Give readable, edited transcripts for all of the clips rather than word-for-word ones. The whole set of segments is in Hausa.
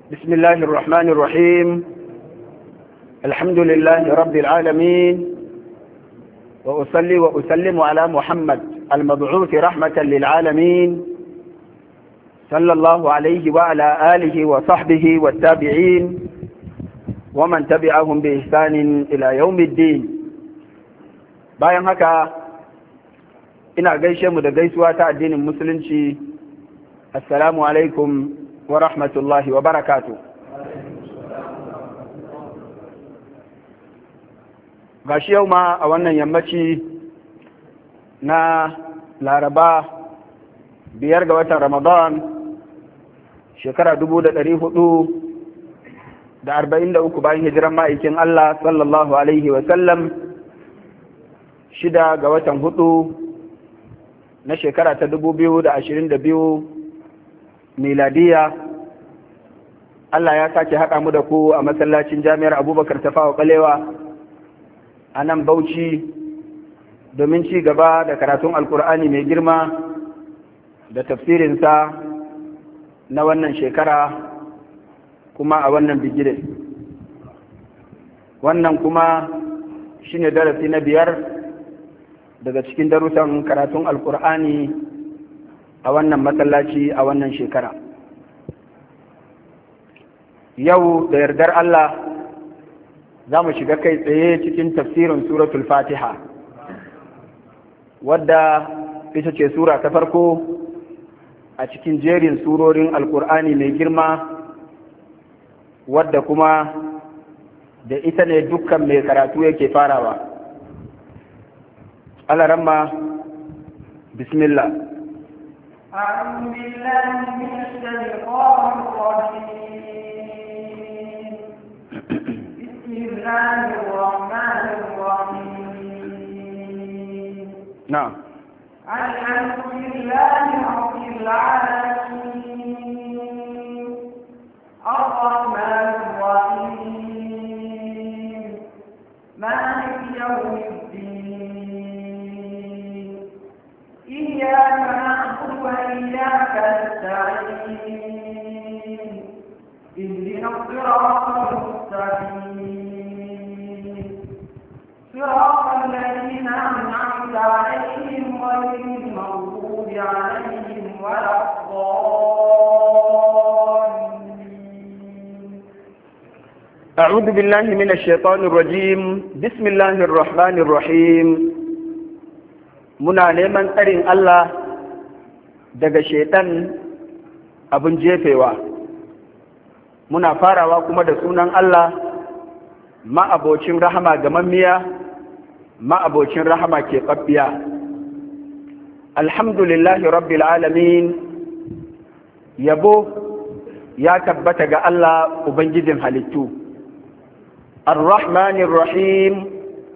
بسم الله الرحمن الرحيم. الحمد لله رب العالمين، وأصلي وأسلم على محمد المبعوث رحمة للعالمين، صلى الله عليه وعلى آله وصحبه والتابعين ومن تبعهم بإحسان إلى يوم الدين. bayan haka ina gaishe mu da gaisuwa ta addinin musulunci. Assalamu alaikum wa rahmatullahi wa barakatuh. Gashi yau ma a wannan yammaci na Laraba 5 ga watan Ramadan shekara 1443 bayan hijiran ma'aikin Allah sallallahu alaihi wa sallam, 6 ga watan 4 na shekara ta 2022 miladiya. Allah ya sake haɗa mu da ku a masallacin jami'ar Abubakar Tafawa Balewa a nan Bauchi domin ci gaba da karatun Alkur'ani mai girma da tafsirinsa na wannan shekara kuma a wannan bigire. Wannan kuma shine darasi na 5 daga cikin darussan karatun Alkur'ani a wannan masallaci a wannan shekara. Yau da yardar Allah za mu shiga kai tsaye cikin tafsirin suratul Fatiha, wadda ita ce sura ta farko a cikin jerin surorin Alkur'ani mai girma, wadda kuma da ita ne dukkan mai karatu yake farawa. Alaramma, bismillah. أعوذ بالله من الشيطان الرجيم. بسم الله الرحمن الرحيم. نعم. الحمد لله رب العالمين، الرحمن الرحيم، مالك يوم الدين، إياك نعبد وإياك نستعين، اهدنا الصراط المستقيم، صراط الذين أنعمت عليهم غير المغضوب عليهم ولا الضالين. أعوذ بالله من الشيطان الرجيم. بسم الله الرحمن الرحيم. muna neman tsarin Allah daga shaitan abin jefewa. Muna farawa kuma da sunan Allah, ma'abocin rahama gamammiya, ma'abocin rahama keɓaɓɓiya. Alhamdulillahi rabbil alamin. Yabo ya tabbata ga Allah Ubangijin halittu. Ar-Rahmanir Rahim,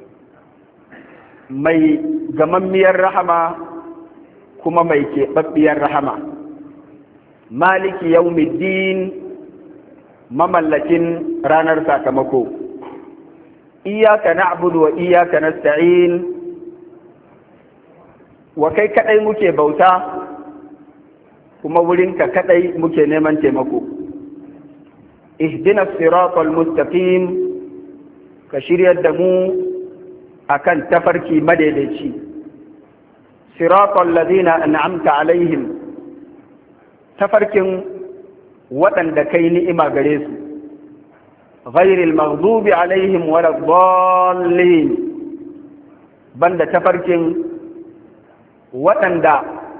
mai gamammiyar rahama kuma mai keɓaɓɓiyar rahama. Maliki yaumiddin, mamallakin ranar sakamako. Iyaka na'budu wa iyaka nasta'in, wa kai kaɗai muke bauta kuma wurinka kaɗai muke neman taimako. Ihdina siratal mustaqim, ka shiryar da mu akan tafarki madaidaici. Siratal ladina an'amta alaihim, tafarkin waɗanda kai ni'ima gare su. Ghairil maghdubi alaihim waladdallin, banda tafarkin waɗanda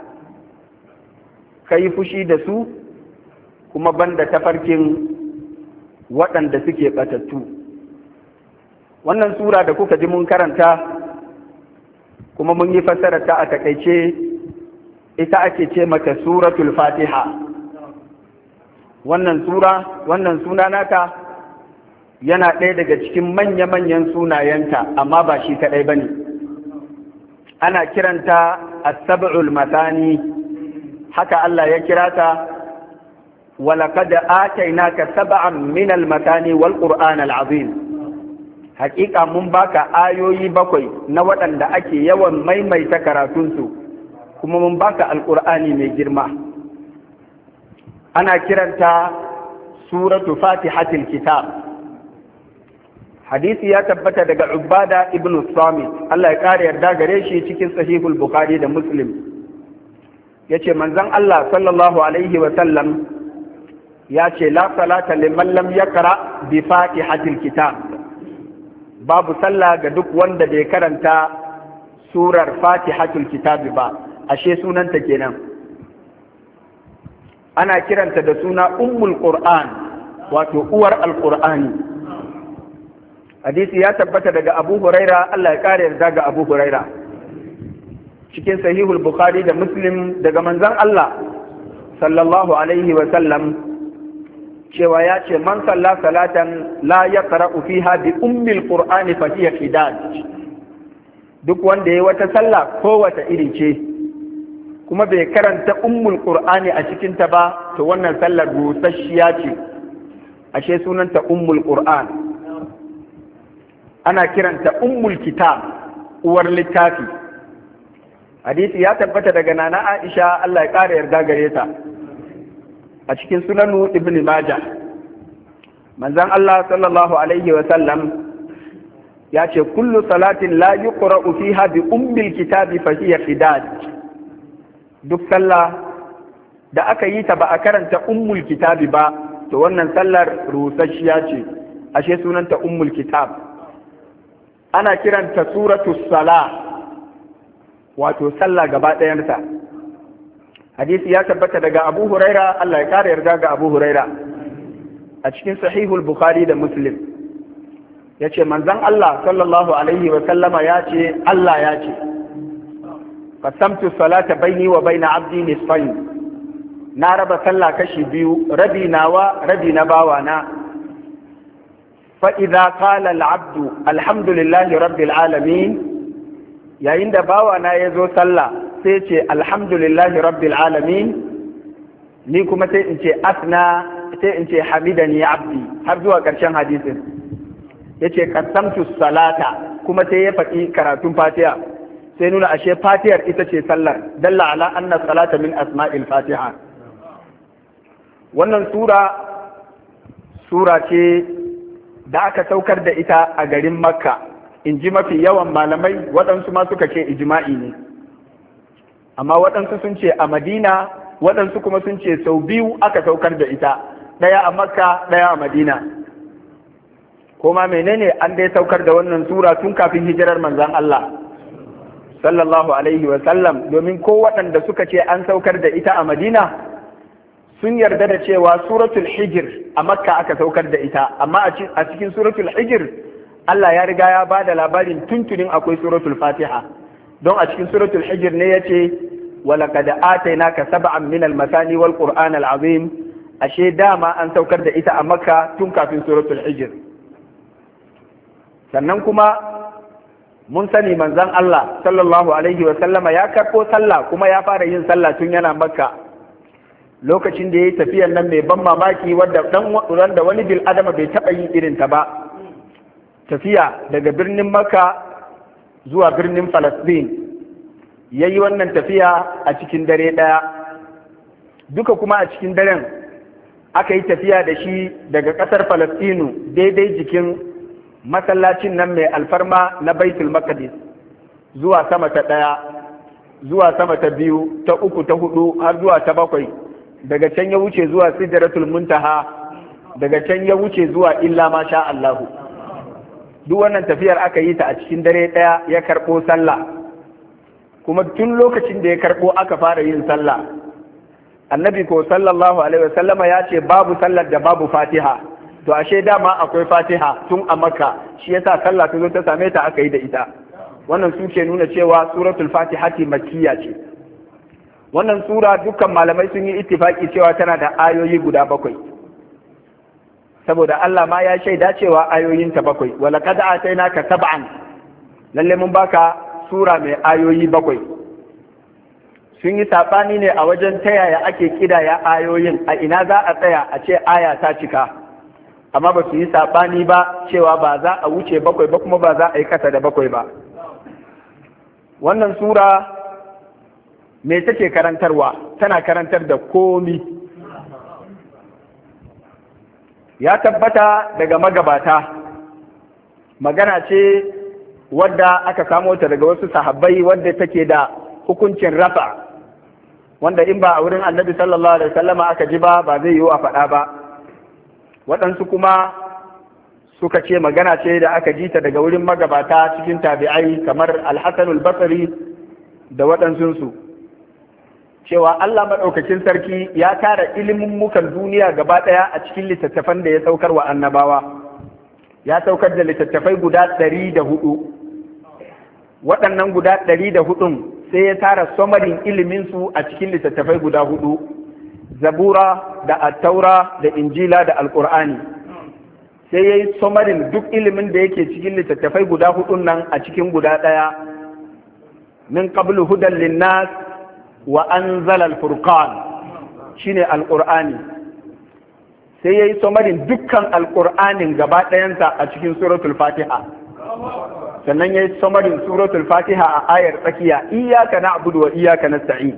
kai fushi da su, kuma banda tafarkin waɗanda suke ɓatattu. Wannan sura da kuka ji mun karanta kuma mun yi fassarar ta a takaice, ita ake ce mata suratul Fatiha. Wannan suna nata yana ɗaya daga cikin manya-manyan sunayenta, amma ba shi kaɗai ba ne. Ana kiranta as-sab'ul mathani, haka Allah ya kira ta, walaqad atainaka sab'an min al-mathani wal qur'an al-azim. Hakika mun baka ayoyi 7 na waɗanda ake yawan maimaita karatunsu, kuma mun baka alƙur'ani mai girma. Ana kiranta suratu fatihatil kitab. Hadisi ya tabbata daga Ubada ibn Samit, Allah ya kare yarda gare shi, cikin sahihul Bukhari da Muslim. Yace manzon Allah sallallahu alaihi wa sallam ya ce la salata liman lam yaqra bi fatihatil kitab. Babu sallah ga duk wanda bai karanta surar fatihatul kitab ba, ashe sunanta kenan. Ana kiranta da suna ummul qur'an, wato uwar alqur'ani. Hadisi ya tabbata daga Abu Huraira, Allah ya kare yarda ga Abu Huraira, cikin sahihul Bukhari da Muslim, daga manzon Allah sallallahu alaihi wa sallam cewa ya ce man salla salatan la yaqra'u fiha bi ummil qur'ani fa hiya hidaj. Duk wanda yayi wata sallah ko wata iri ce kuma bai karanta ummul qur'ani a cikin ta ba, to wannan sallar busasshiya ce, ashe sunanta ummul qur'an. Ana kiranta ummul kitab, uwar littafi. Hadisi ya tabbata daga nana Aisha, Allah ya ƙara yarda gare ta, a cikin sunanu Ibn Majah. Manzon Allah sallallahu alaihi wa sallam ya ce kullu salatin la yuqra'u fiha bi ummil kitabi fa hiya hidaj. Duk sallah da aka yi ta ba a karanta ummul kitabi ba, to wannan sallar rusasshiya ce, ashe sunanta ummul kitab. Ana kiranta suratul sala, wato sallah gaba ɗayansa. Hadisi ya tabbata daga Abu Huraira, Allah ya kare yarda ga Abu Huraira, a cikin sahihul Bukhari da Muslim. Ya ce manzon Allah sallallahu alaihi wa sallama ya ce, Allah ya ce, qasamtu salata baini wa baina abdi nisfain. Na raba sallah kashi biyu, rabi nawa, rabi na bawana. فإذا قال العبد الحمد لله رب العالمين، yayin da bawana ya zo sallah sai ce alhamdulillahi rabbil alamin, ni kuma sai in ce asna, sai in ce hamidani abdi, har zuwa ƙarshen hadisin. Yace qasamtu salata, kuma sai ya faɗi karatun fatiha, sai nuna ashe fatihar ita ce sallar, dalla ala anna salata min asma'il fatiha. Wannan sura ce da aka saukar da ita a garin Makka, in ji mafi yawan malamai, waɗansu ma suka ce ijma'i ne, amma waɗansu sun ce a Madina, waɗansu kuma sun ce sau biyu aka saukar da ita, ɗaya a Makka, ɗaya a Madina. Kuma menene, an dai saukar da wannan sura tun kafin hijirar manzon Allah sallallahu alaihi wa sallam, domin ko waɗanda suka ce an saukar da ita a Madina sun yarda da cewa suratul hijr a Makka aka saukar da ita, amma a cikin suratul hijr Allah ya riga ya ba da labarin tuntunin akwai suratul fatiha, don a cikin suratul hijr ne yace walaqad atainaka sab'an min al-masani wal qur'an al-azim, ashe dama an saukar da ita a Makka tun kafin suratul hijr. Sannan kuma mun sani manzon Allah sallallahu alaihi wa sallama ya karɓo sallah, kuma ya fara yin sallah tun yana Makka, lokacin da ya yi tafiyar nan mai ban mamaki wadda wani bil adama bai taɓa yin irin ta ba, tafiya daga birnin Makka zuwa birnin Falastin. Ya yi wannan tafiya a cikin dare ɗaya, duka kuma a cikin daren aka yi tafiya da shi daga ƙasar Falastinu daidai jikin masallacin nan mai alfarma na Baitul Maqdis zuwa sama ta ɗaya, zuwa sama ta biyu, ta uku, ta hudu, har zuwa ta bakwai. Daga can ya wuce zuwa sidratul muntaha, daga can ya wuce zuwa illa ma sha Allahu. Duk wannan tafiyar aka yi ta a cikin dare ɗaya, ya karɓo sallah, kuma tun lokacin da ya karɓo aka fara yin sallah. Annabi ko sallallahu alaihi wasallama ya ce babu sallar da babu fatiha, to ashe dama akwai fatiha tun a Makka, shi yasa sallah ta zo ta same ta aka yi da ita. Wannan su ke nuna cewa suratul fatihati makkiya ce. Wannan sura dukkan malamai sun yi ittifaki cewa tana da ayoyi guda 7, saboda Allah ma ya shaida cewa ayoyinta 7, wala qad atainaka sab'an, lalle mun baka sura mai ayoyi 7. Sun yi sabani ne a wajen ta yaya ake kidaya ayoyin, a ina za a tsaya a ce aya ta cika, amma ba su yi sabani ba cewa ba za a wuce 7 ba, kuma ba za a yi kasa da 7 ba. Wannan sura me take karantarwa? Tana karantar da komi. ya tabbata daga magabata, magana ce wadda aka samo ta daga wasu sahabbai wadda take da hukuncin rafa, wanda in ba a wurin annabi sallallahu alaihi wasallama aka ji ba zai yiwu a faɗa ba. Waɗansu kuma suka ce magana ce da aka ji ta daga wurin magabata cikin tabi'ai kamar al-Hasan al-Basri da waɗansunsu, cewa Allah maɗaukakin sarki ya tara ilimin mukan duniya gaba ɗaya a cikin littattafan da ya saukar wa annabawa. Ya saukar da littattafai guda 104. Waɗannan guda 104 sai ya tara samarin iliminsu a cikin littattafai guda 4, Zabura da Attaura da Injila da Alƙur'ani. Sai ya yi samarin duk ilimin da yake cikin littattafai guda 4 nan a cikin guda ɗaya, min qablu hudan linnas wa anzala al-furqan, shine Alƙur'ani. Sai ya yi samarin dukkan Alƙur'anin gaba ɗayansa a cikin suratul Fatiha. Sannan ya yi samarin suratul Fatiha a ayar tsakiya, iyyaka na'budu wa iyyaka nasta'in.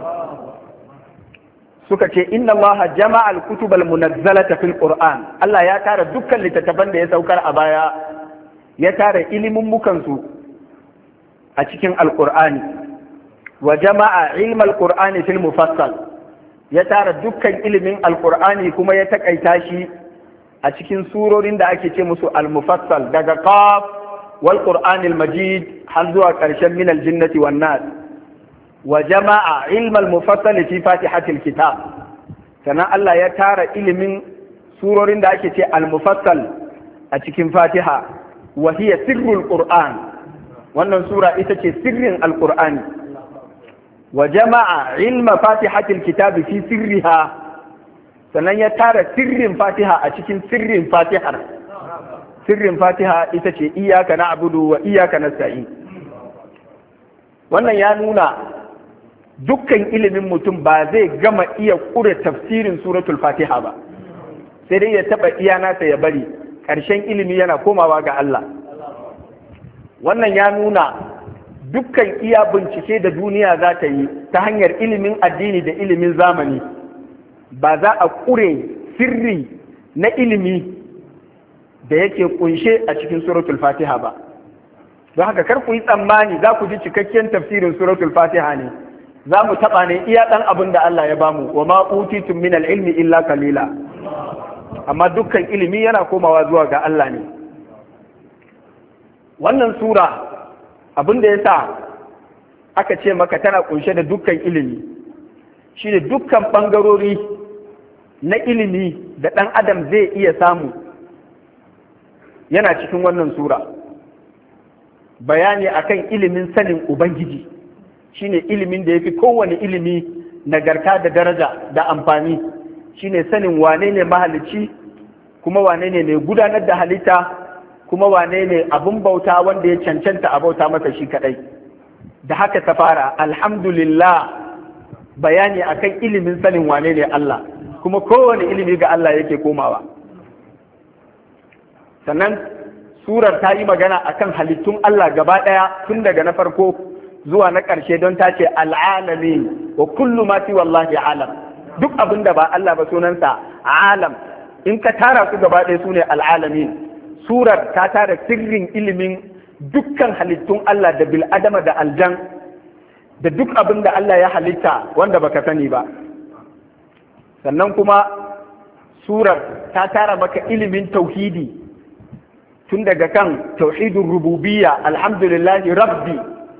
Suka ce inna Allah jama'a al-kutub al-munazzalata fil Qur'an. Allah ya tara dukkan littattafan da ya saukar a baya, ya tara ilimin mukansu a cikin Al-Qur'ani. Wa jama'a ilm al-Qur'ani fil mufassal. Ya tara dukkan ilimin Al-Qur'ani kuma ya takaita shi a cikin surorin da ake ce musu al-mufassal, daga Qaf wal Qur'anil Majid har zuwa ƙarshen min al-jinnati wan nas. Wa jama'a ilmal mufassal fi fatihatil kitab. Sannan Allah ya tara ilimin surorin da ake ce al-mufassal a cikin Fatiha, wa hiya sirrul Qur'an. Wannan sura ita ce sirrin al-Qur'ani. Wa jama'a ilma fatihatil kitab fi sirriha. Sannan ya tara sirrin Fatiha a cikin sirrin Fatihar. Sirrin Fatiha ita ce iyyaka na'budu wa iyyaka nasta'in. Wannan ya nuna dukkan ilimin mutum ba zai gama iya ƙure tafsirin suratul Fatiha ba, sai dai ya taɓa iya nasa ya bari, ƙarshen ilimi yana komawa ga Allah. Wannan ya nuna dukkan iya bincike da duniya za ta yi ta hanyar ilimin addini da ilimin zamani, ba za a ƙure sirri na ilimi da yake ƙunshe a cikin suratul Fatiha ba. Don haka kar ku yi tsammani za ku ji cikakken tafsirin suratul Fatiha ne, za mu taɓa ne iya ɗan abin da Allah ya bamu, wa ma utitum min al-ilmi illa kalila. Amma dukkan ilimi yana komawa zuwa ga Allah ne. Wannan sura abin da ya sa aka ce maka tana kunshe da dukkan ilimi, shi ne dukkan ɓangarori na ilimi da ɗan adam zai iya samu yana cikin wannan sura. Bayani akan ilimin sanin Ubangiji, shine ilimin da ya fi kowane ilimi nagarta da daraja da amfani, shine sanin wane ne mahalicci, kuma wane ne mai gudanar da halitta, kuma wane ne abin bauta wanda ya cancanta a bauta masa shi kadai. Da haka ta fara, alhamdulillah, bayani akan ilimin sanin wane ne Allah, kuma kowane ilimi ga Allah yake komawa. Sannan surar ta yi magana akan halittun Allah gaba ɗaya tun daga na farko zuwa na ƙarshe, don ta ce al'alamin wa kullu ma fi wallahi alam. Duk abin da ba Allah ba sunansa alam, in ka tara su gaba ɗaya su ne al'alamin. Surar ta tara sirrin ilimin dukkan halittun Allah da bil'adama da aljan, da duk abin da Allah ya halitta wanda baka sani ba. Sannan kuma surar ta tara maka ilimin tauhidi tun daga kan tauhidul rububiyya alhamdulillahi rabbi,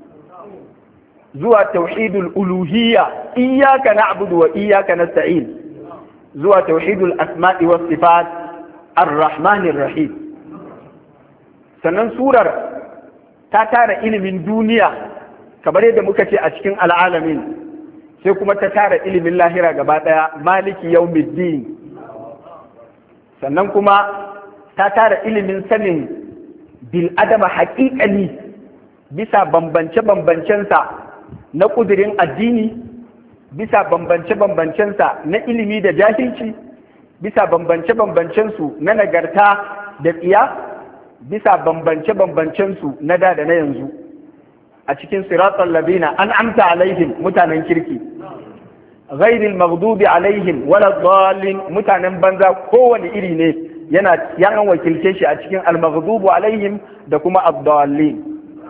zuwa tauhidul uluhiyya iyyaka na'budu wa iyyaka nasta'in, zuwa tauhidul asma'i was sifat ar-rahmanir rahim. Sannan surar ta tara ilimin duniya kamar yadda muka ce a cikin al'alamin, sai kuma ta tara ilimin lahira gaba daya maliki yawmiddin. Sannan kuma ta tara ilimin sanin bil adama haƙiƙani bisa bambance-bambancensa na ƙudurin addini, bisa bambance-bambancensa na ilimi da jahilci, bisa bambance-bambancensu na nagarta da tsiya, bisa bambance-bambancensu na da na yanzu. A cikin siratal ladina an'amta alaihim, mutanen kirki, ghairil maghdubi alaihim wala dhalin, mutanen banza kowane iri ne, ya an wakilce shi a cikin al-maghdubu alaihim da kuma ad-dallin.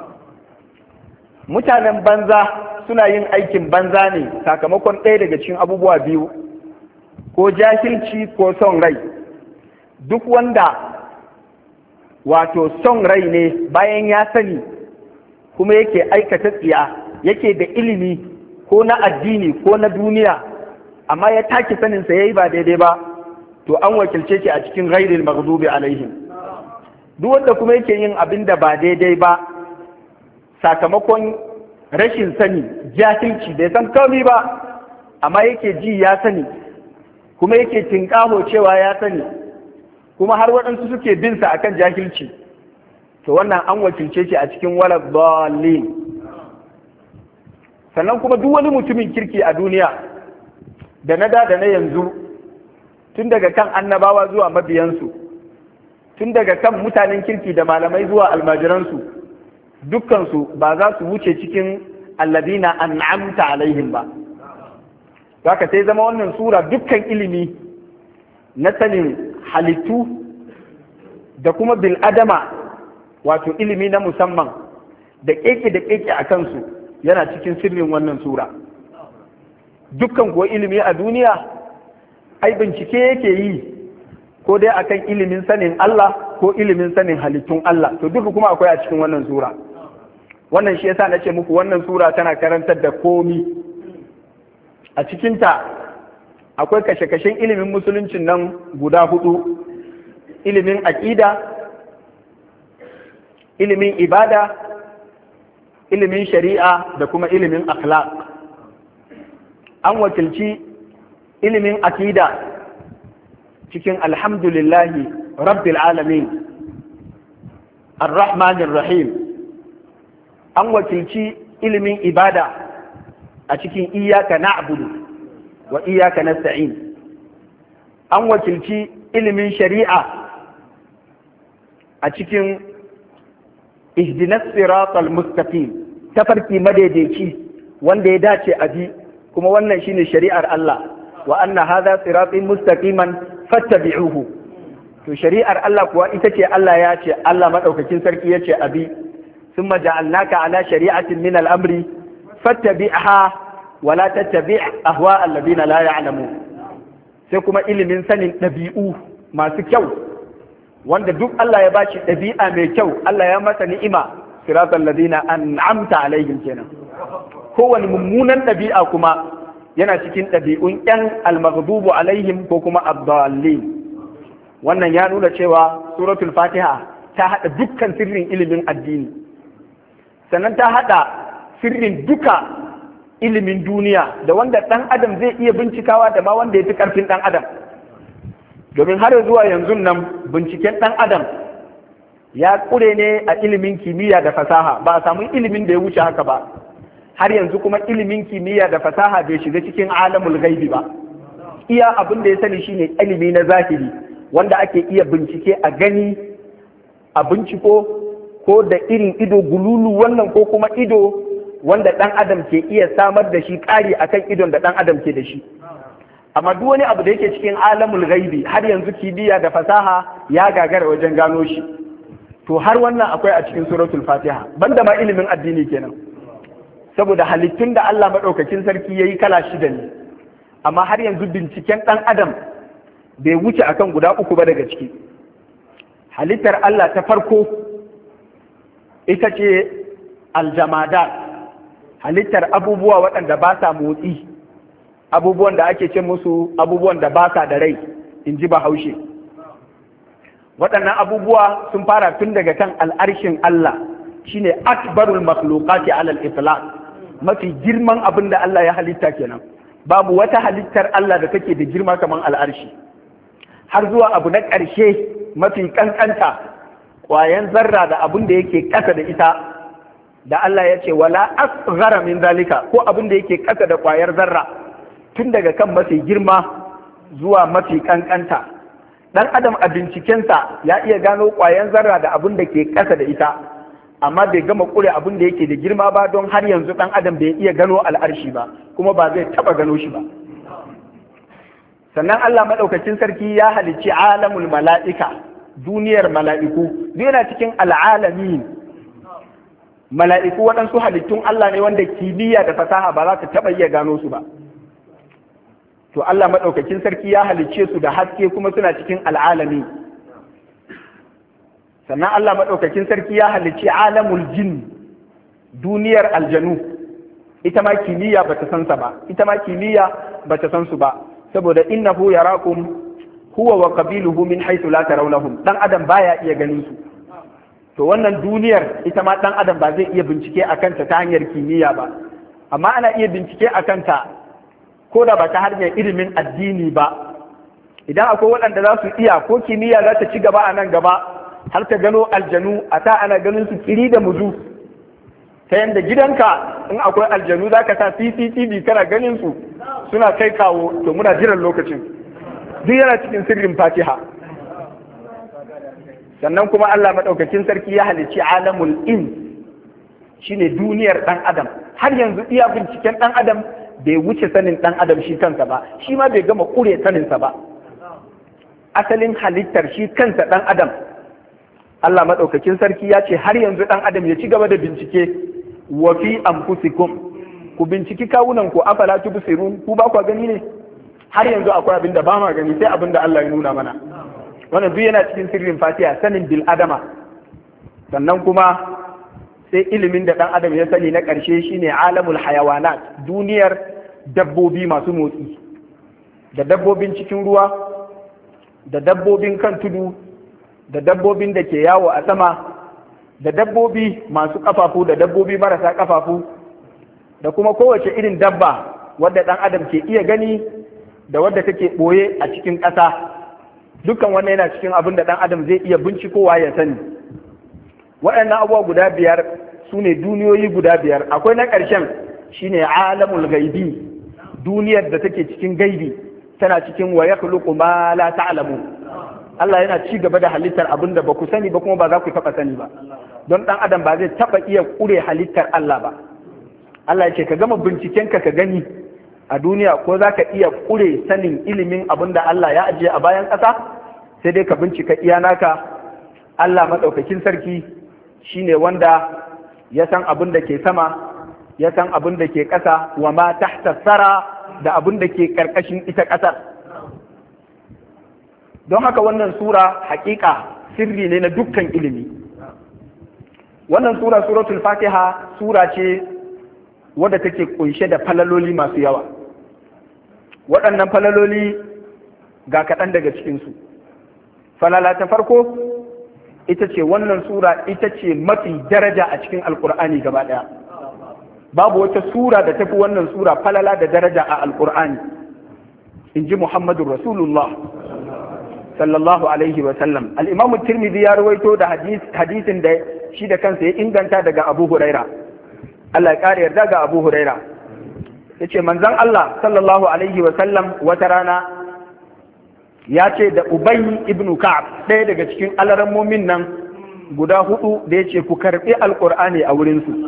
Mutanen banza suna yin aikin banza ne sakamakon ɗaya daga cikin abubuwa biyu, ko jahilci ko son rai. Duk wanda wato son rai ne bayan ya sani kuma yake aikata tsiya, yake da ilimi ko na addini ko na duniya, amma ya take saninsa ya yi ba daidai ba, to an wakilce shi a cikin ghairil maghdubi alaihim. Duk wanda kuma yake yin abin da ba daidai ba sakamakon rashin sani, jahilci, bai san komai ba amma yake ji ya sani kuma yake tinkaho cewa ya sani, kuma har waɗansu suke bin sa akan jahilci, to wannan an wakilce shi a cikin walad dallin. Sannan kuma duk wani mutumin kirki a duniya da na da na yanzu, tun daga kan annabawa zuwa mabiyansu, tun daga kan mutanen kirki da malamai zuwa almajiransu, dukkansu ba za su wuce cikin alladina an'amta alaihim ba. Haka sai zama wannan sura dukkan ilimi na sanin halittu da kuma bil'adama, wato ilimi na musamman da keke a kansu, yana cikin sirrin wannan sura. Dukkan kuwa ilimi a duniya ai bincike yake yi, ko dai akan ilimin sanin Allah ko ilimin sanin halittun Allah, to duka kuma akwai a cikin wannan sura. Wannan shi yasa nace muku wannan sura tana karantar da komi. A cikinta akwai kashe-kashen ilimin musuluncin nan guda 4: ilimin aqida, ilimin ibada, ilimin shari'a da kuma ilimin akhlaq. An wakilci ilimin aqida cikin alhamdulillahi rabbil alamin ar-rahmanir rahim. An wakilci ilimin ibada a cikin iyyaka na'budu wa iyyaka nasta'in. An wakilci ilimin shari'a a cikin ihdinas siratal mustaqim, tafarki madaidaici wanda ya dace a bi, kuma wannan shine shari'ar Allah, wa anna hadha siratin mustaqiman fattabi'uhu. To shari'ar Allah kuwa ita ce Allah ya ce, Allah madaukakin sarki ya ce abi, thumma ja'alnaka ala shari'atin min al-amri fattabi'ha wa la tattabi' ahwa alladhina la ya'lamun. Sai kuma ilimin sanin ɗabi'u masu kyau, wanda duk Allah ya bashi ɗabi'a mai kyau, Allah ya masa ni'ima, siratal ladina an'amta alaihim kenan. Kowane mummunan ɗabi'a kuma yana cikin ɗabi'un ƴan al-maghdubu alaihim ko kuma ad-dallin. Wannan ya nuna cewa suratul Fatiha ta haɗa dukkan sirrin ilimin addini, sannan ta haɗa sirrin duka ilimin duniya, da wanda ɗan adam zai iya bincikawa da ma wanda ya fi ƙarfin ɗan adam. Domin har zuwa yanzu nan binciken ɗan adam ya ƙure ne a ilimin kimiyya da fasaha, ba a samu ilimin da ya wuce haka ba. Har yanzu kuma ilimin kimiyya da fasaha bai shiga cikin alamul gaibi ba. Iya abin da ya sani shine ilimi na zahiri, wanda ake iya bincike a gani, a binciko, ko da irin ido gululu wannan ko kuma ido wanda ɗan adam ke iya samar da shi ƙari akan idon da ɗan adam ke da shi. Amma duk wani abu da yake cikin alamul gaibi har yanzu kimiyya da fasaha ya gagara wajen gano shi. To har wannan akwai a cikin suratul Fatiha, banda ma ilimin addini kenan. Saboda halittun da Allah maɗaukakin sarki ya yi kala 6 ne, amma har yanzu binciken ɗan adam bai wuce akan guda 3 ba daga ciki. Halittar Allah ta farko ita ce aljamada, halittar abubuwa waɗanda ba sa motsi, abubuwan da ake ce musu abubuwan da ba sa da rai, in ji Bahaushe. Waɗannan abubuwa sun fara tun daga kan al'arshin Allah, shine akbarul makhluqati alal itlaq, mafi girman abin da Allah ya halitta kenan. Babu wata halittar Allah da take da girma kamar al'arshi. Har zuwa abu na ƙarshe mafi ƙanƙanta, ƙwayan zarra da abin da yake ƙasa da ita, da Allah ya ce wala asghara min zalika, ko abin da yake ƙasa da ƙwayar zarra, tun daga kan mafi girma zuwa mafi ƙanƙanta. Dan adam a bincikensa ya iya gano ƙwayan zarra da abin da ke ƙasa da ita, amma bai gama ƙure abin da yake da girma ba, don har yanzu ɗan adam bai iya gano al'arshi ba, kuma ba zai taɓa gano shi ba. sannan Allah maɗaukacin sarki ya halicci alamul mala'ika, duniyar mala'iku, duk yana cikin al'alamin. Mala'iku waɗansu halittun Allah ne wanda kimiyya da fasaha ba za ta taɓa iya gano su ba. To Allah maɗaukacin sarki ya halicce su da haske kuma suna cikin al'alami. Sannan Allah maɗaukacin sarki ya halicci alamul jin, duniyar aljanu, ita ma kimiyya ba ta san sa ba, ita ma kimiyya ba ta san su ba, saboda innahu yarakum huwa wa qabiluhu min haythu la tarawnahum, dan adam baya iya ganin su. To wannan duniyar ita ma dan adam ba zai iya bincike akan ta hanyar kimiyya ba, amma ana iya bincike akan ta ko da ba ta hanyar ilimin addini ba. Idan akwai waɗanda za su iya, ko kimiyya za ta ci gaba a nan gaba har ta gano aljanu, a ta ana ganin su kiri da muzu, ta yanda gidanka in akwai aljanu za ka sa CCTV kana ganin su suna kai kawo, to muna jiran lokacin. Duk yana cikin sirrin Fatiha. Sannan kuma Allah maɗaukakin sarki ya halicci alamul in, shine duniyar ɗan adam. Har yanzu iya binciken ɗan adam bai wuce sanin ɗan adam shi kansa ba, shi ma bai gama ƙure saninsa ba. Asalin halittar shi kansa ɗan adam, Allah maɗaukakin sarki ya ce har yanzu ɗan adam ya ci gaba da bincike. Wa fi anfusikum, ku binciki kawunan ku, afala tubsirun, ku ba ku gani ne? Har yanzu akwai abin da ba ma gani, sai abin da Allah ya nuna mana. Wannan duk yana cikin sirrin Fatiha, sanin bil adama. Sannan kuma sai ilimin da ɗan adam ya sani na ƙarshe shine alamul hayawanat, duniyar dabbobi masu motsi, da dabbobin cikin ruwa, da dabbobin kan tudu, da dabbobin da ke yawo a sama, da dabbobi masu kafafu da dabbobi marasa kafafu, da kuma kowace irin dabba wadda ɗan adam ke iya gani da wadda take ɓoye a cikin ƙasa. Dukkan wannan yana cikin abin da ɗan adam zai iya bincikowa ya sani. Waɗannan abubuwa guda biyar su ne duniyoyi guda biyar. Akwai na ƙarshen shine alamul gaibi, duniyar da take cikin gaibi, tana cikin wa yakhluqu ma la ta'lamu. Allah yana ci gaba da halittar abin da ba ku sani ba kuma ba za ku taɓa sani ba. Don ɗan adam ba zai taɓa iya ƙure halittar Allah ba. Allah ya ce ka gama bincikenka ka gani a duniya ko za ka iya ƙure sanin ilimin abin da Allah ya ajiye a bayan ƙasa, sai dai ka bincika iya naka. Allah maɗaukakin sarki shine wanda ya san abin da ke sama, ya san abin da ke ƙasa, wa ma tahta sara, da abin da ke ƙarƙashin ita ƙasar. Don haka wannan sura haƙiƙa sirri ne na dukkan ilimi. Wannan sura, suratul Fatiha, sura ce wadda take kunshe da falaloli masu yawa. Waɗannan falaloli ga kaɗan daga cikinsu. Falala ta farko ita ce wannan sura ita ce mafi daraja a cikin Alƙur'ani gaba ɗaya. Babu wata sura da tafi wannan sura falala da daraja a Alƙur'ani, in ji Muhammadu Rasulullah sallallahu alaihi wa sallam. Al-Imam Tirmidhi ya rawaito da hadisin da shi da kansa ya inganta daga Abu Huraira. Allah ya kare yarda ga Abu Huraira. Yace manzon Allah sallallahu alaihi wa sallam wata rana ya ce da Ubay ibn Ka'ab, ɗaya daga cikin alarammomin nan guda hudu da yace ku karbi Alqur'ani a wurin su.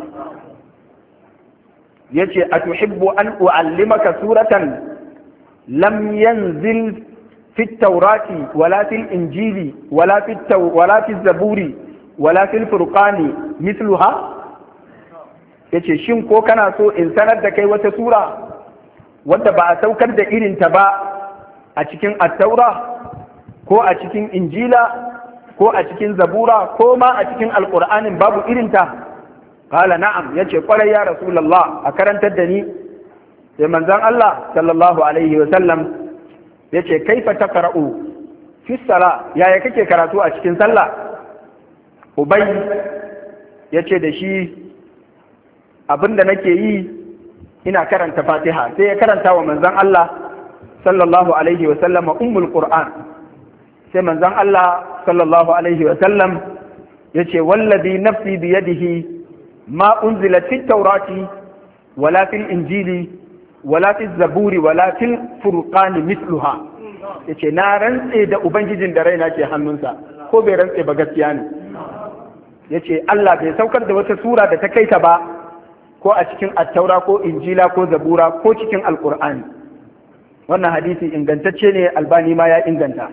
Yace atuhibbu an u'allimaka suratan lam yanzil في التوراة ولا في الإنجيل ولا في الزبور ولا في الفرقان مثلها. yace shin ko kana so in sanar da kai wata sura wadda ba a saukar da irin ta ba a cikin attaura ko a cikin injila ko a cikin zabura ko ma a cikin alqur'anin babu irin ta? Qala na'am, yace kwarai ya rasulullah, a karantar da ni. Sai manzon Allah sallallahu alaihi wa sallam yace kaifa taqra'u fi sala, yaya kake karatu a cikin sallah? Ubay yace da shi abinda nake yi ina karanta Fatiha. Sai ya karanta wa manzon Allah sallallahu alaihi wa sallam ummul Qur'an. Sai manzon Allah sallallahu alaihi wa sallam yace wallazi nafsi bi yadihi ma unzilat fit tawrati wala fil injili wala fi zaburi wala fil furqani misluha. Yace na rantse da ubangijin da raina ke hannunsa, ko bai rantse ba gaskiya ne. Yace Allah bai saukar da wata sura da ta kai ta ba, ko a cikin attaura ko injila ko zabura ko cikin alqur'ani. wannan hadisi ingantacce ne, Albani ma ya inganta.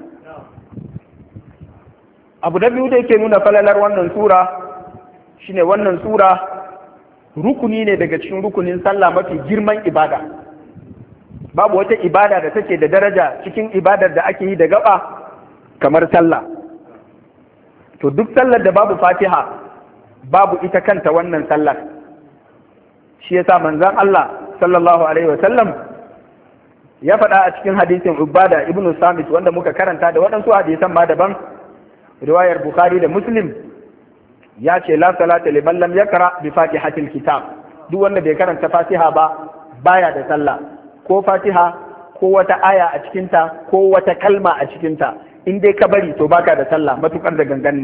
Abu da biyu da yake nuna falalar wannan sura shine wannan sura rukuni ne daga cikin rukunin sallah mafi girman ibada. Babu wata ibada da take da daraja cikin ibadar da ake yi da gaba kamar sallah. To duk sallar da babu Fatiha babu ita kanta wannan sallar. Shi yasa manzon Allah sallallahu alaihi wa sallam ya faɗa a cikin hadisin Ubada ibn Samit wanda muka karanta da waɗansu hadisan ma daban, riwayar Bukhari da Muslim, ya ce la salata liman lam yakra bi fatihatil kitab. Duk wanda bai karanta Fatiha ba baya da sallah, ko Fatiha ko wata aya a cikinta ko wata kalma a cikinta, in dai ka bari to baka da sallah matukar da gangan ne.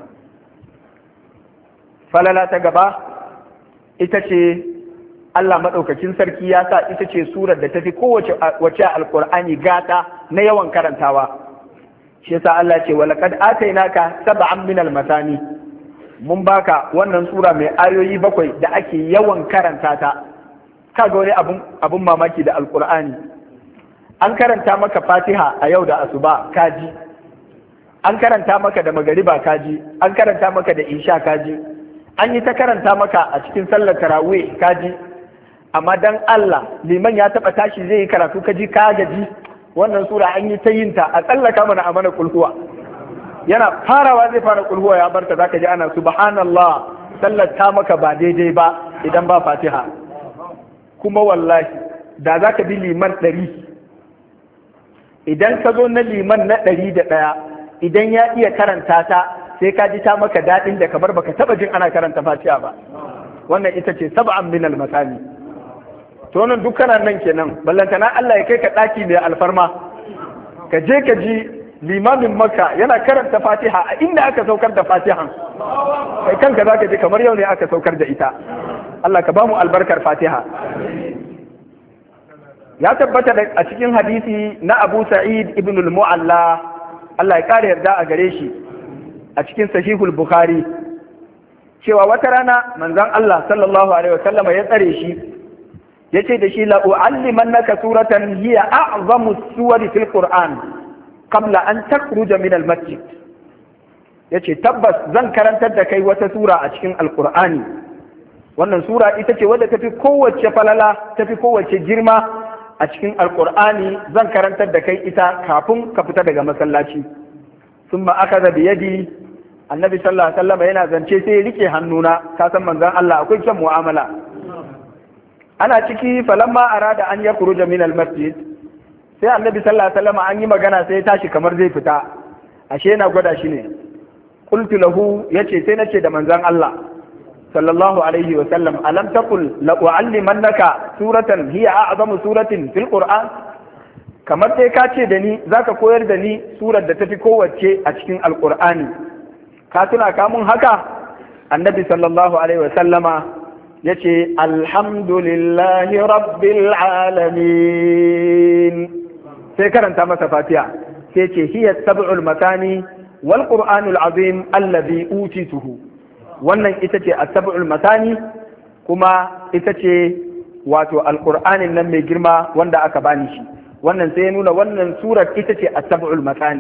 Falala ta gaba ita ce Allah maɗaukacin sarki ya sa ita ce surar da tafi kowace alƙur'ani gata na yawan karantawa. Shi yasa Allah ce walaqad atainaka sab'an minal matani, mun baka wannan sura mai ayoyi 7 da ake yawan karanta ta. Kaga wani abun mamaki da alƙur'ani, an karanta maka Fatiha a yau da asuba kaji, an karanta maka da magariba kaji, an karanta maka da isha kaji, an yi ta karanta maka a cikin sallar tarawih kaji. Amma dan Allah liman ya taba tashi zai yi karatu kaji ka gaji, wannan sura an yi ta yin ta a tsallaka mana a mana kulhuwa, yana farawa zai fara kulhuwa ya barta zaka ji ana subhanallah, sallar ta maka ba daidai ba idan ba Fatiha. Kuma wallahi da zaka bi liman 100, idan ka zo na liman na 101, idan ya iya karanta ta sai ka ji ta maka daɗin da kamar baka taba jin ana karanta Fatiha ba. Wannan ita ce sab'an minal masani. To nan dukkanan nan kenan, ballantana Allah ya kai ka ɗaki mai alfarma, ka je ka ji limamin Makka yana karanta Fatiha a inda aka saukar da Fatihan, kai kanka za ka ji kamar yau ne aka saukar da ita. Allah ka ba mu albarkar Fatiha. Ya tabbata a cikin hadisi na Abu Sa'id ibn al-Mu'alla, Allah ya kare yarda a gare shi, a cikin Sahihul Bukhari, cewa wata rana manzon Allah sallallahu alaihi wasallam ya tsare shi, yace da shi la u'allimannaka suratan hiya a'zamu suwari fil Qur'an qabla an takhruja min al-masjid. Yace tabbas zan karantar da kai wata sura a cikin Al-Qur'ani. Wannan sura ita ce wadda tafi kowace falala, tafi kowace girma a cikin Al-Qur'ani. Zan karantar da kai ita kafin ka fita daga masallaci. Thumma akaza bi yadi, Annabi sallallahu alaihi wasallam yana zance sai ya rike hannuna, ka san manzon Allah akwai kyan mu'amala. Ana ciki falamma arada an yakhruja min al-masjid, sai Annabi sallallahu alaihi wasallam an yi magana sai ya tashi kamar zai fita, ashe yana gwada shi ne. Qultu lahu, yace sai nace da manzon Allah sallallahu alaihi wasallam, alam taqul la u'allimannaka suratan hiya a'zamu suratin fil Qur'an? Kamar sai ka ce da ni zaka koyar da ni surar da tafi kowace a cikin Al-Qur'ani. Ka tuna ka mun haka? Annabi sallallahu alaihi wasallama yace alhamdulillahi rabbil alamin, sai karanta masa Fatiha, sai ce hiya sab'ul matani wal qur'anul azim alladhi utituhu. Wannan ita ce as-sab'ul matani, kuma ita ce wato alqur'anin nan mai girma wanda aka bani shi. Wannan sai ya nuna wannan surar ita ce as-sab'ul matani.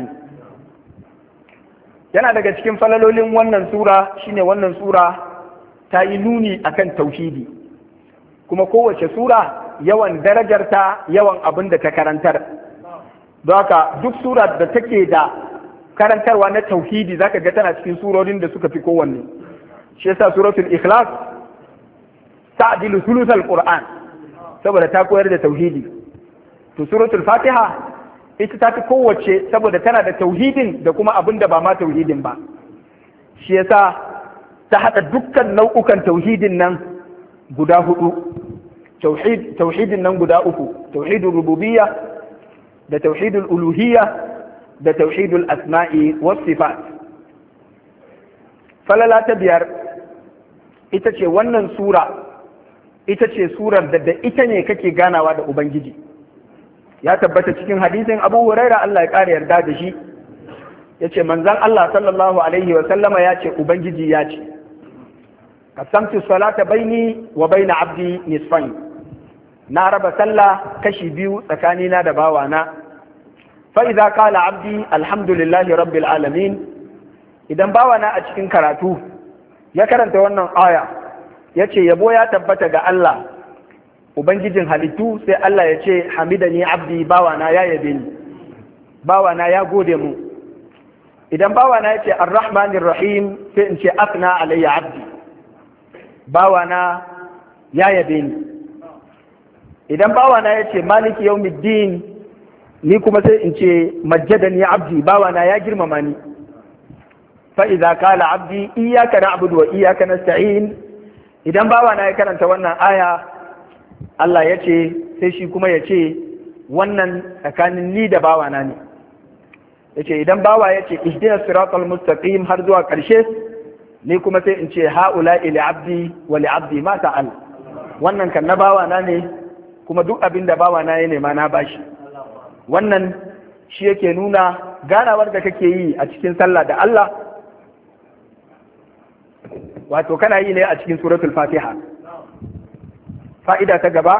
Yana daga cikin falalolin wannan sura shine wannan sura ta yi nuni akan tauhidi, kuma kowace sura yawan darajarta yawan abin da ta karantar. Don haka duk sura da take da karantarwa na tauhidi zaka ga tana cikin surorin da suka fi kowanne. Shi yasa suratul Ikhlas ta'dilu thuluthal Qur'an, saboda ta koyar da tauhidi. To suratul Fatiha ita ta fi kowace saboda tana da tauhidin da kuma abin da ba ma tauhidin ba. Shi yasa ta haɗa dukkan nau'ukan tauhidin nan guda 4, tauhidin nan guda 3, tauhidul rububiyya da tauhidul uluhiyya da tauhidul asma'i was sifat. Falala ta 5 ita ce wannan sura, ita ce surar da ita ne kake ganawa da Ubangiji. Ya tabbata cikin hadisin Abu Huraira, Allah ya ƙara yarda da shi, yace manzon Allah sallallahu alaihi wa sallama yace Ubangiji ya ce qasamtu salata baini wa baina abdi nisfain, na raba sallah kashi biyu tsakanina da bawana. Fa idza qala abdi alhamdulillahi rabbil alamin, idan bawana a cikin karatu ya karanta wannan aya yace yabo ya tabbata ga Allah ubangijin halittu, sai Allah ya ce hamidani abdi, bawana ya yabe ni, bawana ya gode mu. Idan bawana ya ce arrahmanir rahim, sai in ce afna alayya abdi, bawana ya yabe ni. Idan bawana ya ce maliki yawmiddin, ni kuma sai in ce majjadani abdi, bawana ya girmama ni. Fa idza qala abdi iyyaka na'budu wa iyyaka nasta'in, idan bawana ya karanta wannan aya, Allah ya ce sai shi kuma ya ce wannan tsakanin ni da bawana ne. Ya ce idan bawa ya ce ihdinas siratal mustaqim har zuwa ƙarshe, ni kuma sai in ce ha'ula li abdi wa li abdi ma ta'al, wannan kan na bawana ne kuma duk abin da bawana ya nema na bashi. Wannan shi yake nuna ganawar da kake yi a cikin sallah da Allah, wato kana yi ne a cikin suratul fatiha. Fa'ida ta gaba,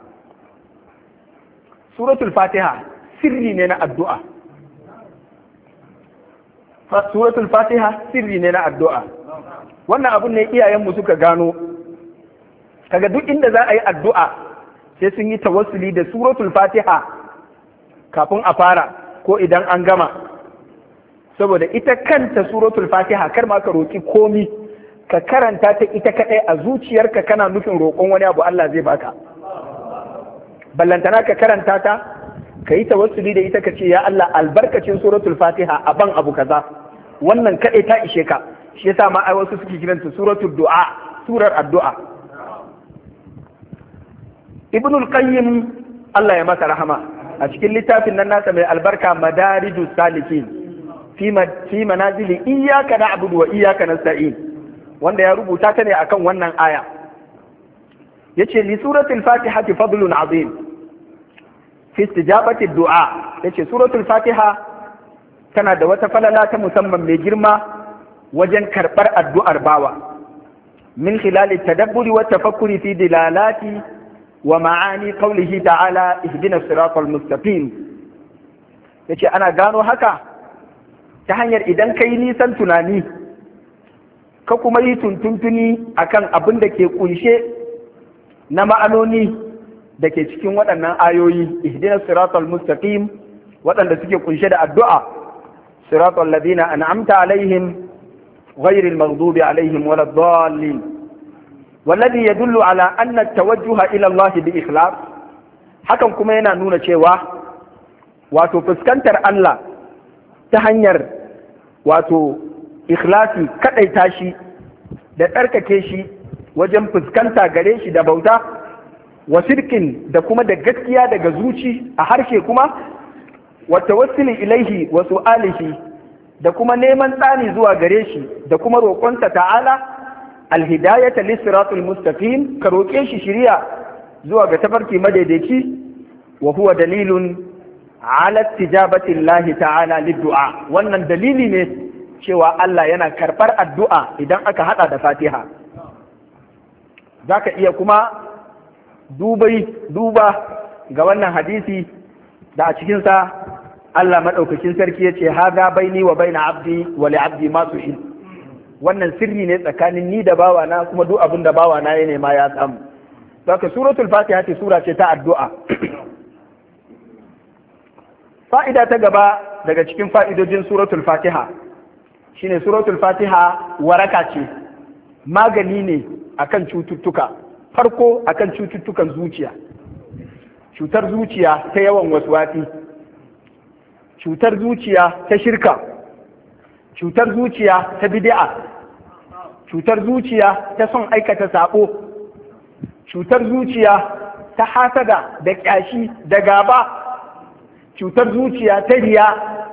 suratul fatiha sirri ne na addu'a. Suratul fatiha sirri ne na addu'a. Wannan abun ne iyayenmu suka gano, kaga duk inda za a yi addu'a sai sun yi tawassuli da suratul fatiha kafin a fara ko idan an gama, saboda ita kanta suratul fatiha kar ma ka roƙi komi, ka karanta ta ita kaɗai a zuciyarka kana nufin roƙon wani abu, Allah zai baka. Ballantana ka karanta ta ka yi tawassuli da ita, ka ce ya Allah albarkacin suratul fatiha a ban abu kaza, wannan kaɗai ta ishe ka. Shi yasa ma ai wasu suke kiranta suratul du'a, surar addu'a. Ibnul Qayyim Allah ya masa rahama a cikin littafin nan nasa mai albarka Madarijus Salikin fi manazili iyyaka na'budu wa iyyaka nasta'in, wanda ya rubuta ta ne akan wannan aya. Yace li suratul fatihati fadlun azim fi istijabati du'a, yace suratul fatiha tana da wata falala ta musamman mai girma wajen karɓar addu'ar bawa, min khilali tadabburi wa tafakkuri fi dilalati wa ma'ani qawlihi ta'ala ihdinas siratal mustaqim. Yace ana gano haka ta hanyar idan kai nisan tunani ka kuma yi tuntuntuni akan abin da ke kunshe na ma'anoni da ke cikin waɗannan ayoyi, ihdinas siratal mustaqim, waɗanda suke kunshe da addu'a, siratal ladina an'amta alaihim ghayril maghdubi alaihim waladdallin, والذي يدل على أن التوجه إلى الله بإخلاص. hakan kuma yana nuna cewa wato fuskantar Allah ta hanyar wato ikhlasi, kaɗaita shi da tsarkake shi wajen fuskanta gare shi da bauta, wa sirkin da kuma da gaskiya daga zuci a harshe kuma, wa tawassuli ilaihi wa su'alihi da kuma neman tsani zuwa gare shi da kuma roƙonsa ta'ala alhidayata lissiratul mustaqim, ka roƙe shi shiriya zuwa ga tafarki madaidaici, wa huwa dalilun ala tijabati Allah ta'ala liddu'a. Wannan dalili ne cewa Allah yana karɓar addu'a idan aka hada da Fatiha. Zaka iya kuma duba ga wannan hadisi da a cikinsa Allah maɗaukakin sarki ya ce haza baini wa baina abdi wa li abdi ma su'il. Wannan sirri ne tsakanin ni da bawana, kuma duk abin da bawana ya nema ya samu. Saka suratul fatiha ce sura ce ta addu'a. Fa'ida ta gaba daga cikin fa'idojin suratul fatiha shine suratul fatiha waraka ce, magani ne akan cututtuka. Farko akan cututtukan zuciya, cutar zuciya ta yawan waswasi, cutar zuciya ta shirka, cutar zuciya ta bid'a, cutar zuciya ta son aikata sabo, cutar zuciya ta hasada da ƙyashi da gaba, cutar zuciya ta riya,